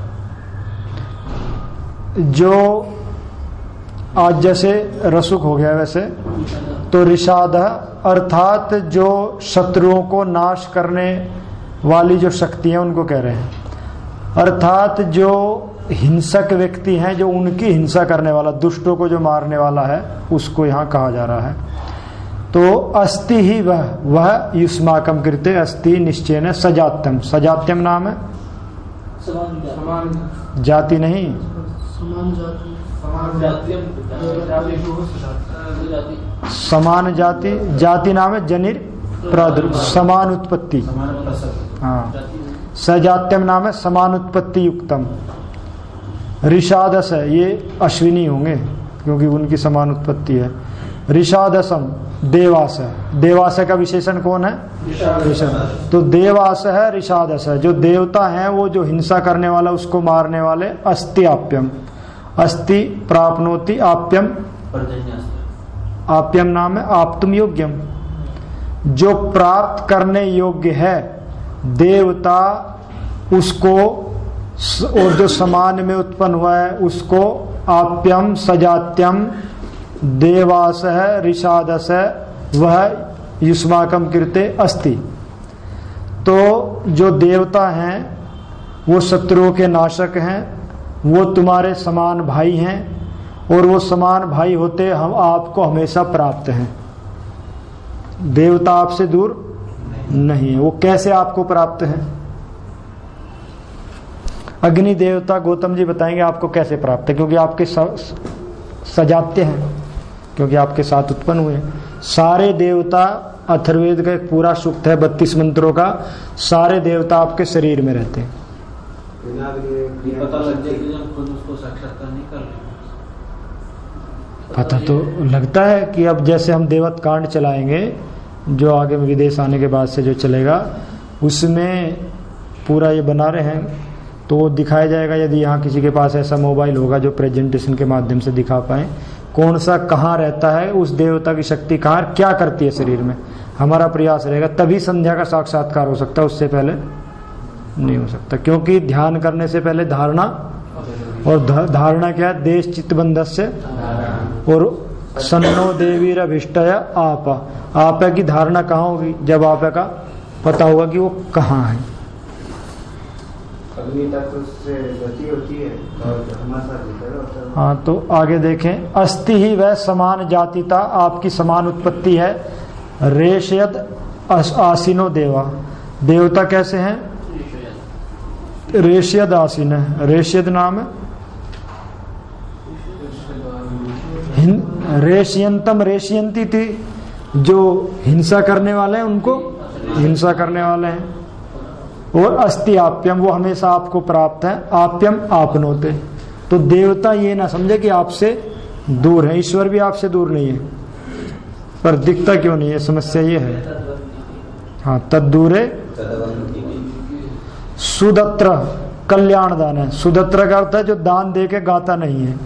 जो आज जैसे रसुक हो गया वैसे, तो ऋषाद अर्थात जो शत्रुओं को नाश करने वाली जो शक्ति है उनको कह रहे हैं, अर्थात जो हिंसक व्यक्ति हैं, जो उनकी हिंसा करने वाला, दुष्टों को जो मारने वाला है, उसको यहाँ कहा जा रहा है। तो अस्ति ही वह युष्माकम कृते अस्ति निश्चयन सजात्यम। सजात्यम नाम है, जाति नहीं, समान जाति, जाति नाम है जनिर प्रादुर्भ, समान उत्पत्ति। हाँ, सजात्यम नाम है समान उत्पत्ति युक्तम। ऋषादश है, ये अश्विनी होंगे क्योंकि उनकी समान उत्पत्ति है। ऋषादशम देवास है, देवास का विशेषण कौन है? ऋषभ। तो देवास है, ऋषादश है, जो देवता हैं वो जो हिंसा करने वाला, उसको मारने वाले। अस्ति आप्यम, अस्ति प्राप्नोति आप्यम, आप्यम नाम है आप्तुम योग्यम, जो प्राप्त करने योग्य है देवता उसको, और जो समान में उत्पन्न हुआ है उसको आप्यम सजात्यम देवास है ऋषादश है वह युष्माकम कृते अस्ति। तो जो देवता हैं वो शत्रुओं के नाशक हैं, वो तुम्हारे समान भाई हैं, और वो समान भाई होते हम आपको हमेशा प्राप्त हैं। देवता आपसे दूर नहीं है। वो कैसे आपको प्राप्त हैं? अग्नि देवता गौतम जी बताएंगे आपको कैसे प्राप्त है, क्योंकि आपके सजाते हैं, क्योंकि आपके साथ उत्पन्न हुए हैं। सारे देवता, अथर्ववेद का एक पूरा सूक्त है 32 मंत्रों का, सारे देवता आपके शरीर में रहते हैं। पता लग जाए कि हम खुद उसको साक्षात्कार नहीं कर रहे। पता तो लगता है कि अब जैसे हम देवत कांड चलाएंगे, जो आगे में विदेश आने के बाद से जो चलेगा, उसमें पूरा ये बना रहे हैं तो वो दिखाया जाएगा। यदि यहाँ किसी के पास ऐसा मोबाइल होगा जो प्रेजेंटेशन के माध्यम से दिखा पाए कौन सा कहाँ रहता है, उस देवता की शक्ति कहाँ क्या करती है शरीर में, हमारा प्रयास रहेगा, तभी संध्या का साक्षात्कार हो सकता है, उससे पहले नहीं हो सकता। क्योंकि ध्यान करने से पहले धारणा, और धारणा क्या है? देश चित्तबंधस्य और सन्नो देवीर अभिष्टय आप की धारणा कहाँ होगी? जब आप का पता होगा कि वो कहाँ है। हाँ, तो आगे देखें, अस्ति ही वह समान जातिता, आपकी समान उत्पत्ति है। रेशयद आसीनो देवा, देवता कैसे हैं? रेश्यद आसीन है, रेश्यद नाम है, रेशियंतम रेशियंती थी, जो हिंसा करने वाले हैं उनको हिंसा करने वाले हैं। और अस्ति आप्यम, वो हमेशा आपको प्राप्त है, आप्यम आपनोते। तो देवता ये ना समझे कि आपसे दूर है, ईश्वर भी आपसे दूर नहीं है, पर दिखता क्यों नहीं है, समस्या ये है। हाँ, तद्दूरे सुदत्र, कल्याण दान है। सुदत्र का अर्थ है जो दान दे के गाता नहीं है।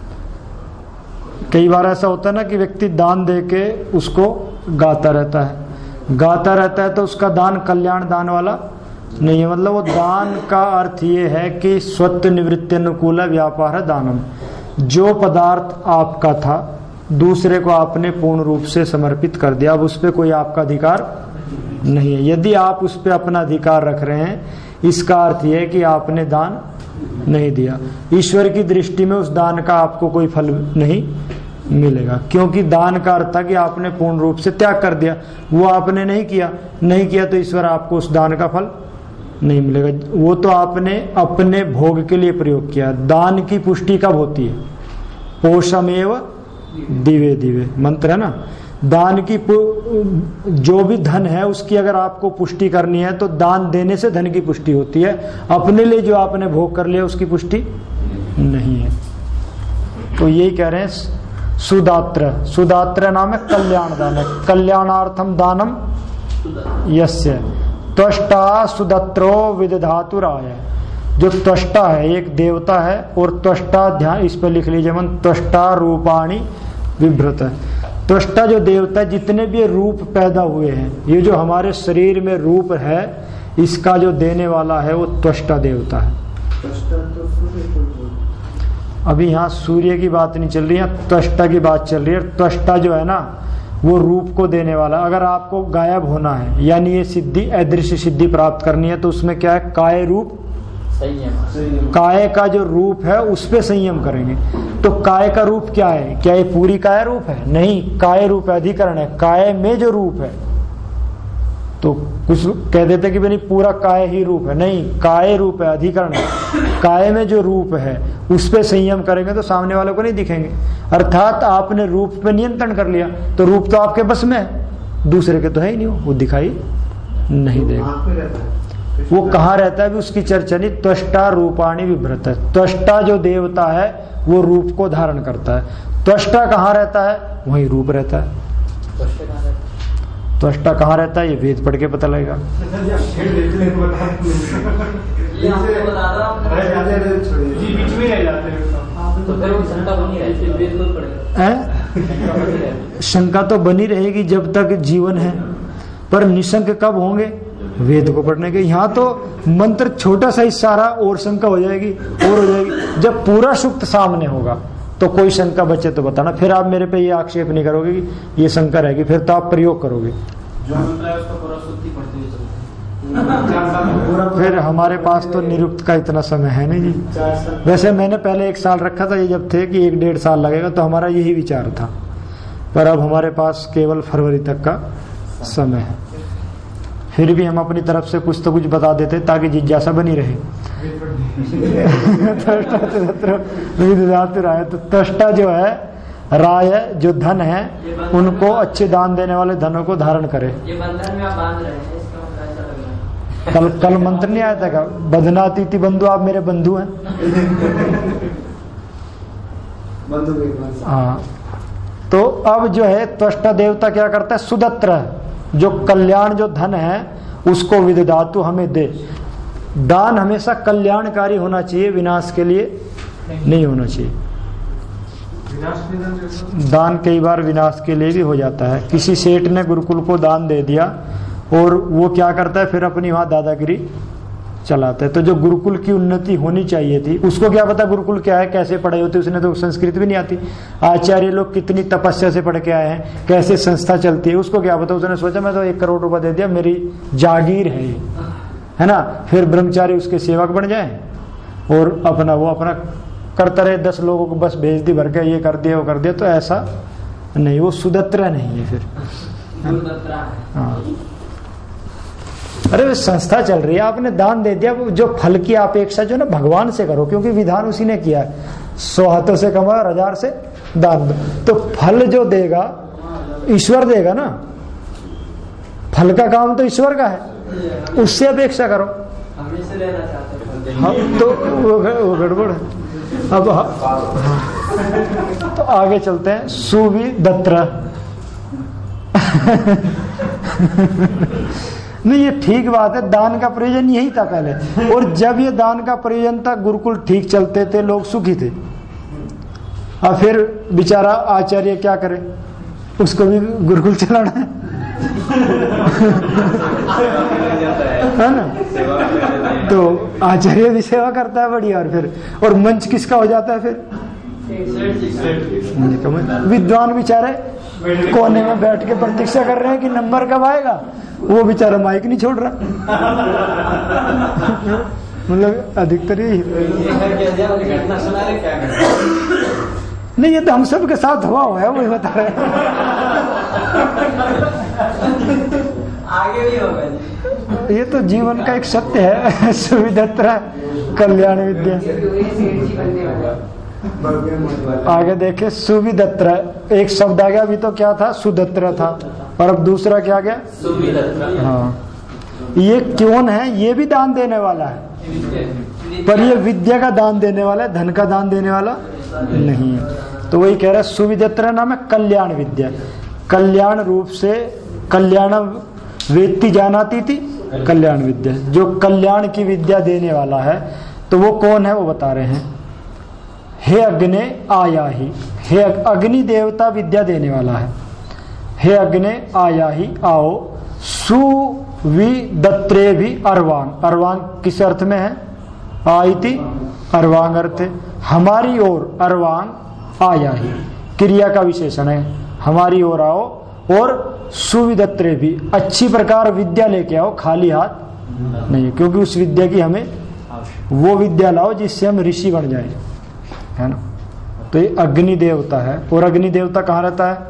कई बार ऐसा होता है ना कि व्यक्ति दान दे के उसको गाता रहता है, गाता रहता है तो उसका दान कल्याण दान वाला नहीं है। मतलब वो दान का अर्थ ये है कि स्वत्व निवृत्ति अनुकूल व्यापार है दानम। जो पदार्थ आपका था दूसरे को आपने पूर्ण रूप से समर्पित कर दिया, अब उस पर कोई आपका अधिकार नहीं है। यदि आप उस पर अपना अधिकार रख रहे हैं, इसका अर्थ यह है कि आपने दान नहीं दिया। ईश्वर की दृष्टि में उस दान का आपको कोई फल नहीं मिलेगा, क्योंकि दान का अर्थ था कि आपने पूर्ण रूप से त्याग कर दिया, वो आपने नहीं किया तो ईश्वर आपको उस दान का फल नहीं मिलेगा। वो तो आपने अपने भोग के लिए प्रयोग किया। दान की पुष्टि कब होती है? पोषमेव दिवे दिवे मंत्र है ना। दान की जो भी धन है उसकी अगर आपको पुष्टि करनी है तो दान देने से धन की पुष्टि होती है, अपने लिए जो आपने भोग कर लिया उसकी पुष्टि नहीं है। तो यही कह रहे हैं सुदात्र, सुदात्र नाम है कल्याण दान है। कल्याणार्थम दानम यस्य त्वष्टा सुदत्रो विदधातुराय। जो त्वष्टा है एक देवता है, और त्वष्टा ध्यान इस पर लिख लीजिए मन, त्वष्टा रूपाणी विभ्रत है। त्वष्टा जो देवता है, जितने भी रूप पैदा हुए हैं, ये जो हमारे शरीर में रूप है, इसका जो देने वाला है वो त्वष्टा देवता है। अभी यहाँ सूर्य की बात नहीं चल रही है, त्वष्टा की बात चल रही है। त्वष्टा जो है ना वो रूप को देने वाला। अगर आपको गायब होना है यानी ये सिद्धि अदृश्य सिद्धि प्राप्त करनी है तो उसमें क्या है? काय रूप संयम। काय का जो रूप है उस पे संयम करेंगे। तो काय का रूप क्या है? क्या ये पूरी काय रूप है? नहीं, काय रूप अधिकरण है। काय में जो रूप है, तो कुछ कह देते कि भाई पूरा काय ही रूप है, नहीं, काय रूप है, अधिकरण है। काय में जो रूप है उस पे संयम करेंगे तो सामने वालों को नहीं दिखेंगे। अर्थात आपने रूप पे नियंत्रण कर लिया तो रूप तो आपके बस में है, दूसरे के तो है ही नहीं, वो दिखाई नहीं देगा। वो कहाँ रहता है भी उसकी चर्चा नहीं। त्वष्टा रूपाणी विभ्रत है। त्वष्टा जो देवता है वो रूप को धारण करता है। त्वष्टा कहाँ रहता है? वही रूप रहता है। त्वष्टा कहाँ रहता है? ये वेद पढ़ के पता लगेगा। शंका तो बनी रहेगी जब तक जीवन है, पर निशंक कब होंगे? वेद को पढ़ने के। यहाँ तो मंत्र छोटा सा इशारा और शंका हो जाएगी और हो जाएगी। जब पूरा सूक्त सामने होगा तो कोई शंका बचे तो बताना, फिर आप मेरे पे ये आक्षेप नहीं करोगे कि ये शंका रहेगी, फिर तो आप प्रयोग करोगे। जो मंत्र है उसका पूरा सूक्त ही पढ़ते हुए फिर हमारे पास तो निरुक्त का इतना समय है नहीं जी। वैसे मैंने पहले 1 साल रखा था, ये जब थे कि 1-1.5 साल लगेगा, तो हमारा यही विचार था, पर अब हमारे पास केवल फरवरी तक का समय है। फिर भी हम अपनी तरफ से कुछ तो कुछ बता देते ताकि जिज्ञासा बनी रहे। तो त्वष्टा जो है राय, जो धन है उनको अच्छे दान देने वाले धनों को धारण करे। ये बंधन में आप बांध रहे हैं, इसका मतलब ऐसा लग रहा है। कल मंत्र नहीं आया था क्या? बंधनातीति बंधु, आप मेरे बंधु हैं। हाँ, तो अब जो है त्वष्टा देवता क्या करता है? सुदत्र, जो कल्याण जो धन है उसको विदधातु हमें दे। दान हमेशा कल्याणकारी होना चाहिए, विनाश के लिए नहीं होना चाहिए। दान कई बार विनाश के लिए भी हो जाता है। किसी सेठ ने गुरुकुल को दान दे दिया और वो क्या करता है, फिर अपनी वहां दादागिरी चलाता है। तो जो गुरुकुल की उन्नति होनी चाहिए थी, उसको क्या पता गुरुकुल क्या है, कैसे पढ़ाई होती, उसने तो संस्कृत भी नहीं आती। आचार्य लोग कितनी तपस्या से पढ़ के आए हैं, कैसे संस्था चलती है, उसको क्या पता। उसने सोचा मैं तो 1 करोड़ रुपए दे दिया, मेरी जागीर है ये, है ना। फिर ब्रह्मचारी उसके सेवक बन जाए और अपना वो अपना करता रहे, 10 लोगों को बस भेज दी भर के, ये कर दिया वो कर दिया। तो ऐसा नहीं, वो सुदत्रा नहीं है फिर। दूरदत्रा है। हाँ। अरे वो संस्था चल रही है, आपने दान दे दिया, जो फल की अपेक्षा जो ना भगवान से करो, क्योंकि विधान उसी ने किया है, 100 हाथों से कमा 1000 से दान दो। तो फल जो देगा ईश्वर देगा ना, फल का काम तो ईश्वर का है, उससे अपेक्षा करो। हम इससे लेना चाहते हैं। हाँ, तो वो गड़बड़ है। अब हाँ, तो आगे चलते हैं। सुविदत्र नहीं, ये ठीक बात है, दान का प्रयोजन यही था पहले, और जब ये दान का प्रयोजन था गुरुकुल ठीक चलते थे, लोग सुखी थे। अब फिर बेचारा आचार्य क्या करे, उसको भी गुरुकुल चलाना है है ना, तो आचार्य भी सेवा करता है बढ़िया, और फिर और मंच किसका हो जाता है फिर, विद्वान बेचारे कोने में बैठ के प्रतीक्षा कर रहे हैं कि नंबर कब आएगा, वो बेचारा माइक नहीं छोड़ रहा मतलब अधिकतर नहीं, ये तो हम सब के साथ हुआ है, वही बता रहे हैं आगे भी होगा जी। ये तो जीवन का एक सत्य है। सुविदत्र कल्याण विद्या। आगे देखे सुविदत्र, एक शब्द आ गया, अभी तो क्या था, सुदत्र था, और अब दूसरा क्या गया, सुविदत्र। हाँ, ये कौन है, ये भी दान देने वाला है, पर ये विद्या का दान देने वाला है, धन का दान देने वाला नहीं है। तो वही कह रहा है, सुविदत्र नाम है कल्याण विद्या, कल्याण रूप से, कल्याण वेत्ति जानाती थी कल्याण विद्या, जो कल्याण की विद्या देने वाला है। तो वो कौन है, वो बता रहे हैं, हे अग्ने आया ही, हे अग्नि देवता विद्या देने वाला है। हे अग्ने आया ही, आओ, सुविदत्रे भी अर्वांग, अर्वांग किस अर्थ में है, आई थी, अर्वांग अर्थ है हमारी ओर, अर्वांग आया ही क्रिया का विशेषण है, हमारी ओर आओ, और सुविदत्रे भी, अच्छी प्रकार विद्या लेके आओ, खाली हाथ नहीं, क्योंकि उस विद्या की हमें वो विद्या लाओ जिससे हम ऋषि बन जाए, है ना। तो ये अग्नि देवता है, और अग्नि देवता कहाँ रहता है,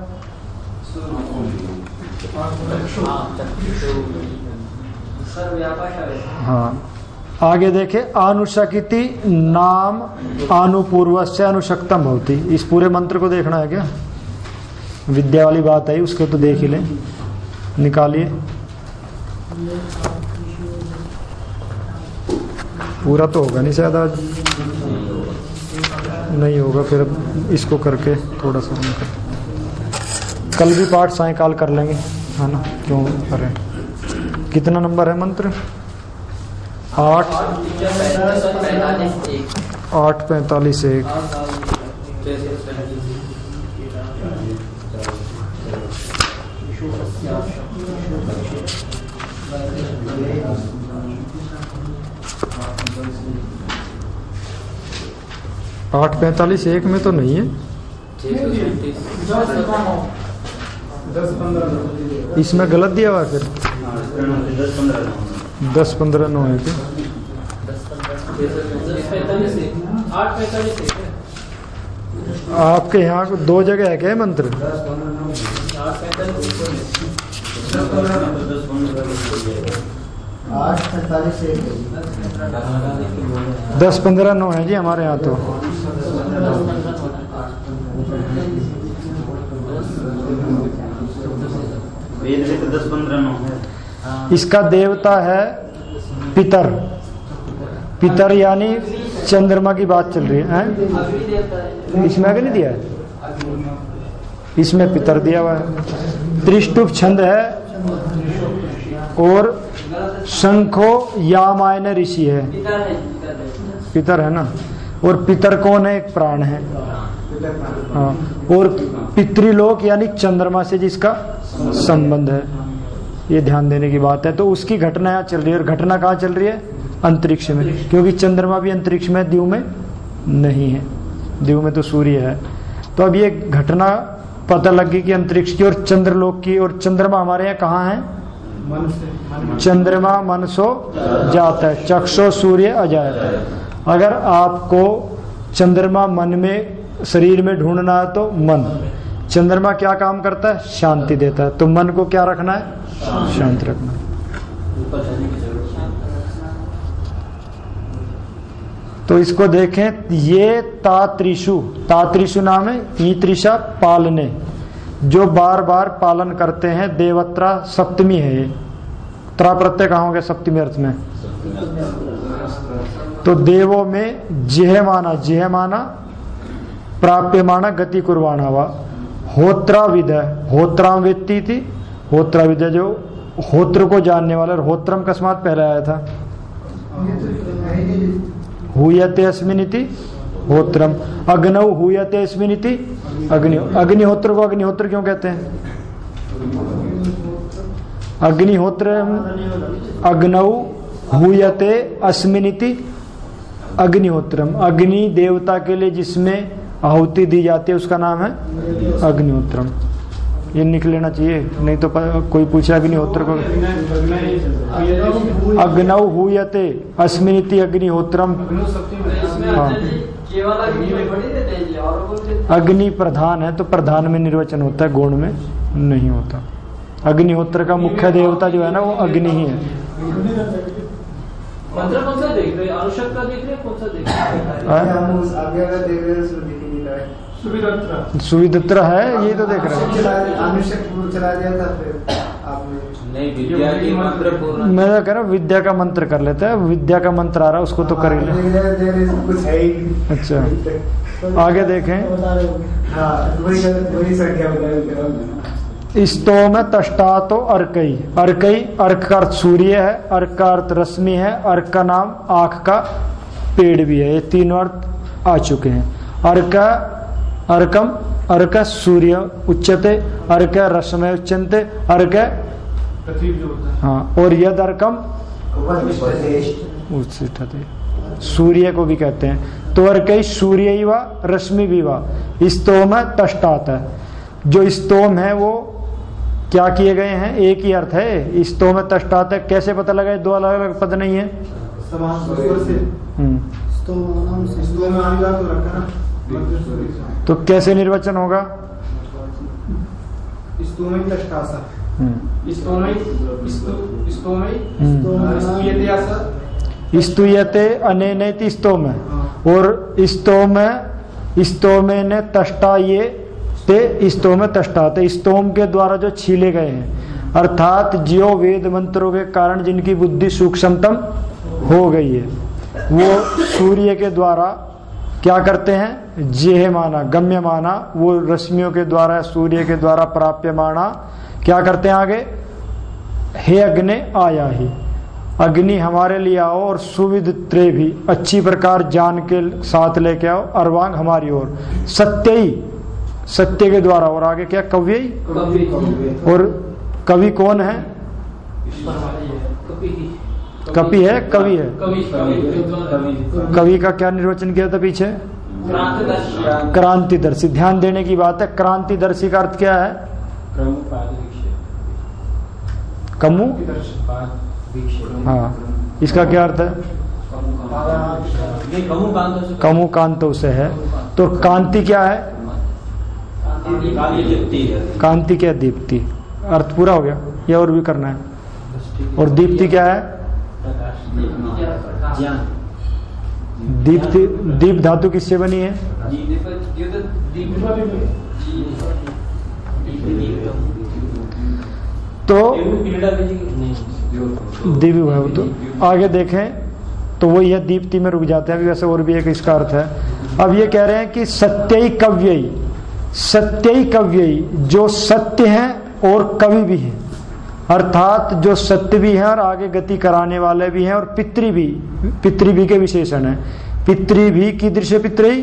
हाँ। आगे देखे, अनुशकिति नाम अनुपूर्वस्य अनुशक्तम भवति, इस पूरे मंत्र को देखना है क्या, विद्या वाली बात है, उसको तो देख ही लें, निकालिए, पूरा तो होगा नहीं शायद आज, नहीं होगा, फिर इसको करके थोड़ा सा कल भी पाठ सायकाल कर लेंगे, है ना, क्यों करें। कितना नंबर है मंत्र, 8:45 8:45 में तो नहीं है, 10-15 इसमें गलत दिया हुआ है, फिर 10-15 है क्या, 8:45 आपके यहाँ 2 जगह है क्या मंत्र, 10-15 है जी हमारे यहाँ तो। वेद 10-15 है। इसका देवता है पितर, पितर यानी चंद्रमा की बात चल रही है, इसमें आगे नहीं दिया है, इसमें पितर दिया हुआ है। त्रिष्टुप छंद है, और शंखो यामायन ऋषि है, पितर है ना, और पितर कौन है, एक प्राण है, हाँ, और पितृलोक यानी चंद्रमा से जिसका संबंध है, ये ध्यान देने की बात है। तो उसकी घटना यहाँ चल रही है, और घटना कहाँ चल रही है, अंतरिक्ष में, क्योंकि चंद्रमा भी अंतरिक्ष में, द्वीव में नहीं है, द्वीव में तो सूर्य है। तो अब ये घटना पता लग गई कि अंतरिक्ष की और चंद्रलोक की, और चंद्रमा हमारे यहाँ कहाँ है, चंद्रमा मनसो जाता है, चक्षो सूर्य अजायत है। अगर आपको चंद्रमा मन में, शरीर में ढूंढना है तो मन, चंद्रमा क्या काम करता है, शांति देता है, तो मन को क्या रखना है, शांत रखना है। ऊपर जाने की जरूरत है। तो इसको देखें, ये तात्रिशु नाम है, ईत्रिशा पालने, जो बार बार पालन करते हैं। देवत्रा सप्तमी है ये, त्रा प्रत्यय कहाँ हो गया सप्तमी अर्थ में। तो देवों में जिहमाना प्राप्यमाना गति कुर्वाणा वा। होत्राविद, होत्राम वेत्ती थी, होत्राविद जो होत्र को जानने वाला। और होत्रम कस्मात पहले आया था, हुयते अस्मिनिति होत्रम। अग्नौ हुयते अस्मिनिति अग्निहोत्र को अग्निहोत्र क्यों कहते हैं? अग्निहोत्र अग्नौ हुयते अस्मिनिति अग्निहोत्रम। अग्नि देवता के लिए जिसमें आहुति दी जाती है उसका नाम है अग्निहोत्रम। ये निकल लेना चाहिए, नहीं तो कोई पूछे अग्निहोत्र को। अग्नौ हुयते अस्मिनिति अग्निहोत्रम। हाँ, अग्नि प्रधान है तो प्रधान में निर्वचन होता है, गौण में नहीं होता। अग्निहोत्र का मुख्य देवता जो है ना वो अग्नि ही है। मंत्र कौन सा देख रहे हैं? अनुषद का देख रहे हैं, कौन सा देख रहे हैं? सुविदत्र है, ये तो देख रहे हैं। चला दिया था फिर आपने। नहीं, विद्या की मंत्र पूर्ण। मैं तो कह रहा हूँ विद्या का मंत्र कर लेते हैं। विद्या का मंत्र आ रहा है उसको तो कर ले। कुछ है ही। अच्छा, आगे देखें। वही संख्या स्तोम तष्टा तो अर्कई। अर्क का अर्थ सूर्य है, अर्क का अर्थ रश्मि है, अर्क का नाम आंख का पेड़ भी है। ये तीनों अर्थ आ चुके हैं। अर्क सूर्य उच्चते, अर्क रश्मय उच्चन्ते, अर्क हाँ, और यद अर्कम उच्चते, सूर्य को भी कहते हैं। तो अर्कई सूर्य ही वा रश्मि भी वा। स्तोम तष्टात, जो स्तोम है वो क्या किए गए हैं, एक ही अर्थ है। स्तोम तष्टात कैसे पता लगा? दो अलग अलग पद नहीं है। तो कैसे निर्वचन होगा? स्तूयते अनेनेति स्तोम, और स्तोम ने तष्टा ये ते स्तोम तष्टाते, स्तोम के द्वारा जो छीले गए हैं, अर्थात जो वेद मंत्रों के कारण जिनकी बुद्धि सूक्ष्मतम हो गई है, वो सूर्य के द्वारा क्या करते हैं? जेह माना, गम्य माना, वो रश्मियों के द्वारा, सूर्य के द्वारा प्राप्य माना क्या करते हैं आगे? हे अग्नि आया ही, अग्नि हमारे लिए आओ, और सुविदित्रे भी अच्छी प्रकार जान के साथ लेके आओ, अर्वांग हमारी ओर, सत्य ही, सत्य के द्वारा। और आगे क्या? कवि। और कवि कौन है? कवि है, कवि है। कवि का क्या निर्वचन किया था पीछे? क्रांतिदर्शी। ध्यान देने की बात है। क्रांतिदर्शी का अर्थ क्या है? कमु। हाँ, इसका क्या अर्थ है? कमु कांतो से है। तो कांति क्या है? कांति क्या? दीप्ति। अर्थ पूरा हो गया, या और भी करना है? और दीप्ति क्या है? दीप्ति, दीप धातु किससे बनी है? तो दिव्य है वो। तो आगे देखें तो वो यह दीप्ति में रुक जाते हैं। अभी वैसे और भी एक इसका अर्थ है। अब ये कह रहे हैं कि सत्यई कव्यई, सत्यई कव्यई, जो सत्य है और कवि भी है, अर्थात जो सत्य भी है और आगे गति कराने वाले भी हैं, और पितृ भी के विशेषण है। पितृ भी कीदृश पितृ?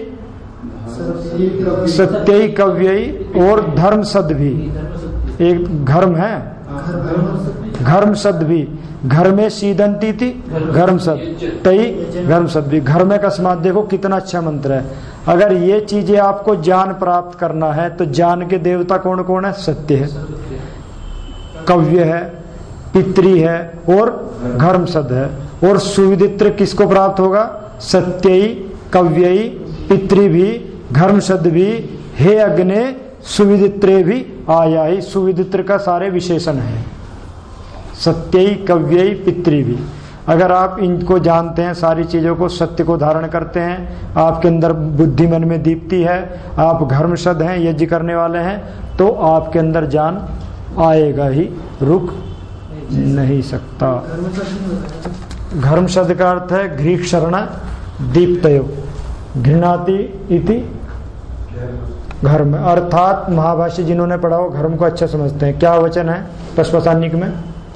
सत्यई कव्यई, और धर्म सद भी, एक धर्म है, घर्म सद भी, घर में सीदंती थी घर्म सद तई घर्म सद भी। घर में कस्मात देखो कितना अच्छा मंत्र है। अगर ये चीजें आपको ज्ञान प्राप्त करना है तो ज्ञान के देवता कौन कौन है? सत्य है, कव्य है, पितृ है और घर्म सद है। और सुविदित्र किसको प्राप्त होगा? सत्यई कव्यई पितृ भी घर्म सद भी हे अग्ने सुविदित्रे भी आया ही। सुविदित्र का सारे विशेषण है, सत्यई कव्यई पितृभि। अगर आप इनको जानते हैं, सारी चीज़ों को, सत्य को धारण करते हैं, आपके अंदर बुद्धि मन में दीप्ति है, आप धर्मसद हैं, यज्ञ करने वाले हैं, तो आपके अंदर ज्ञान आएगा ही, रुक नहीं सकता। धर्म शब्द का अर्थ है घृ शरण दीप्तयो, घृणाति इति घर्म, अर्थात महाभाष्य जिन्होंने पढ़ा हो घर्म को अच्छा समझते हैं। क्या वचन है पशुपसानिक में?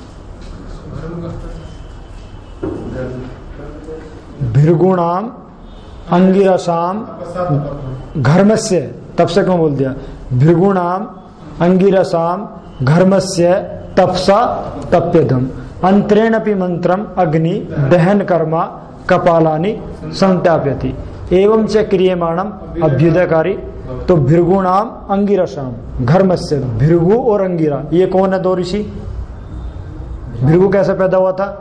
भृगुणाम अंगिरसाम घर्मस्य, तब से क्यों बोल दिया? भृगुणाम अंगिरसाम घर्मस्य तपसा तप्यधम अंतरेण अपि मंत्रम अग्नि दहन कर्मा कपालानि संताप्यति एवं च क्रियमाणम अभ्युदयकारी। तो भृगुणाम अंगिरसाम घर्मस्य, भृगु और अंगिरा ये कौन है? दो ऋषि। भृगु कैसे पैदा हुआ था?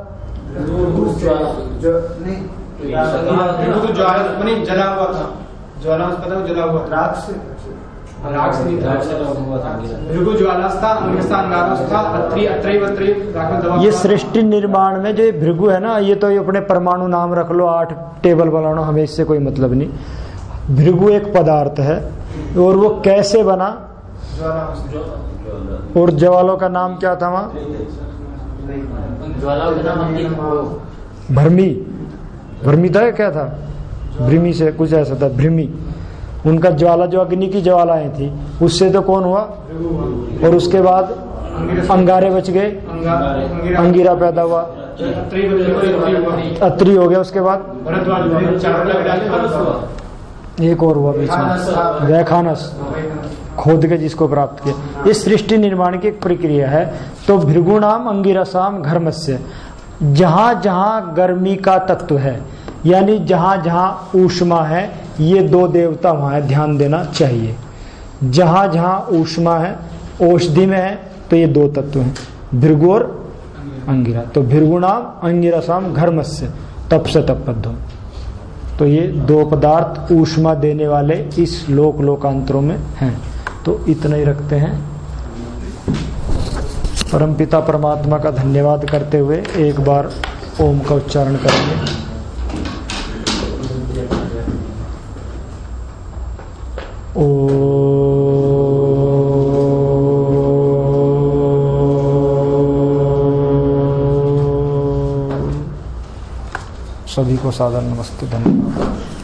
जला हुआ था, ज्वाला जला हुआ था, राग से भृगु ज्वालास था, अंगिरसा अंगारस था, अत्रि अत्रैव अत्रैव राखल दवा। ये सृष्टि निर्माण में जो भृगु है ना, ये तो ये अपने परमाणु नाम रख लो, 8 टेबल बना लो, हमें इससे कोई मतलब नहीं। भृगु एक पदार्थ है और वो कैसे बना? और ज्वालों का नाम क्या था वहां? भ्रमी, भ्रमी था क्या था? भ्रमी से कुछ ऐसा था, भ्रमी। उनका ज्वाला जो अग्नि की ज्वालाएं थी, उससे तो कौन हुआ? और उसके बाद अंगारे बच गए, अंगिरा पैदा हुआ, अत्रि हो गया, उसके बाद एक और हुआ बीच में, वैखानस, खोद के जिसको प्राप्त किया। इस सृष्टि निर्माण की एक प्रक्रिया है। तो भृगुणाम अंगिरसाम घर्मस्य, जहां जहां गर्मी का तत्व है, यानी जहां जहां ऊष्मा है, ये 2 देवता वहां है, ध्यान देना चाहिए। जहां जहां ऊष्मा है, औषधि में है, तो ये 2 तत्व हैं, भृगु और अंगिरा। तो भृगुणाम अंगिरसाम घर्मस्य तपसे तपद्धम। तो ये 2 पदार्थ ऊष्मा देने वाले इस लोकांतरों में हैं। तो इतना ही रखते हैं। परमपिता परमात्मा का धन्यवाद करते हुए एक बार ओम का उच्चारण करेंगे। सभी को सादर नमस्ते, धन्यवाद।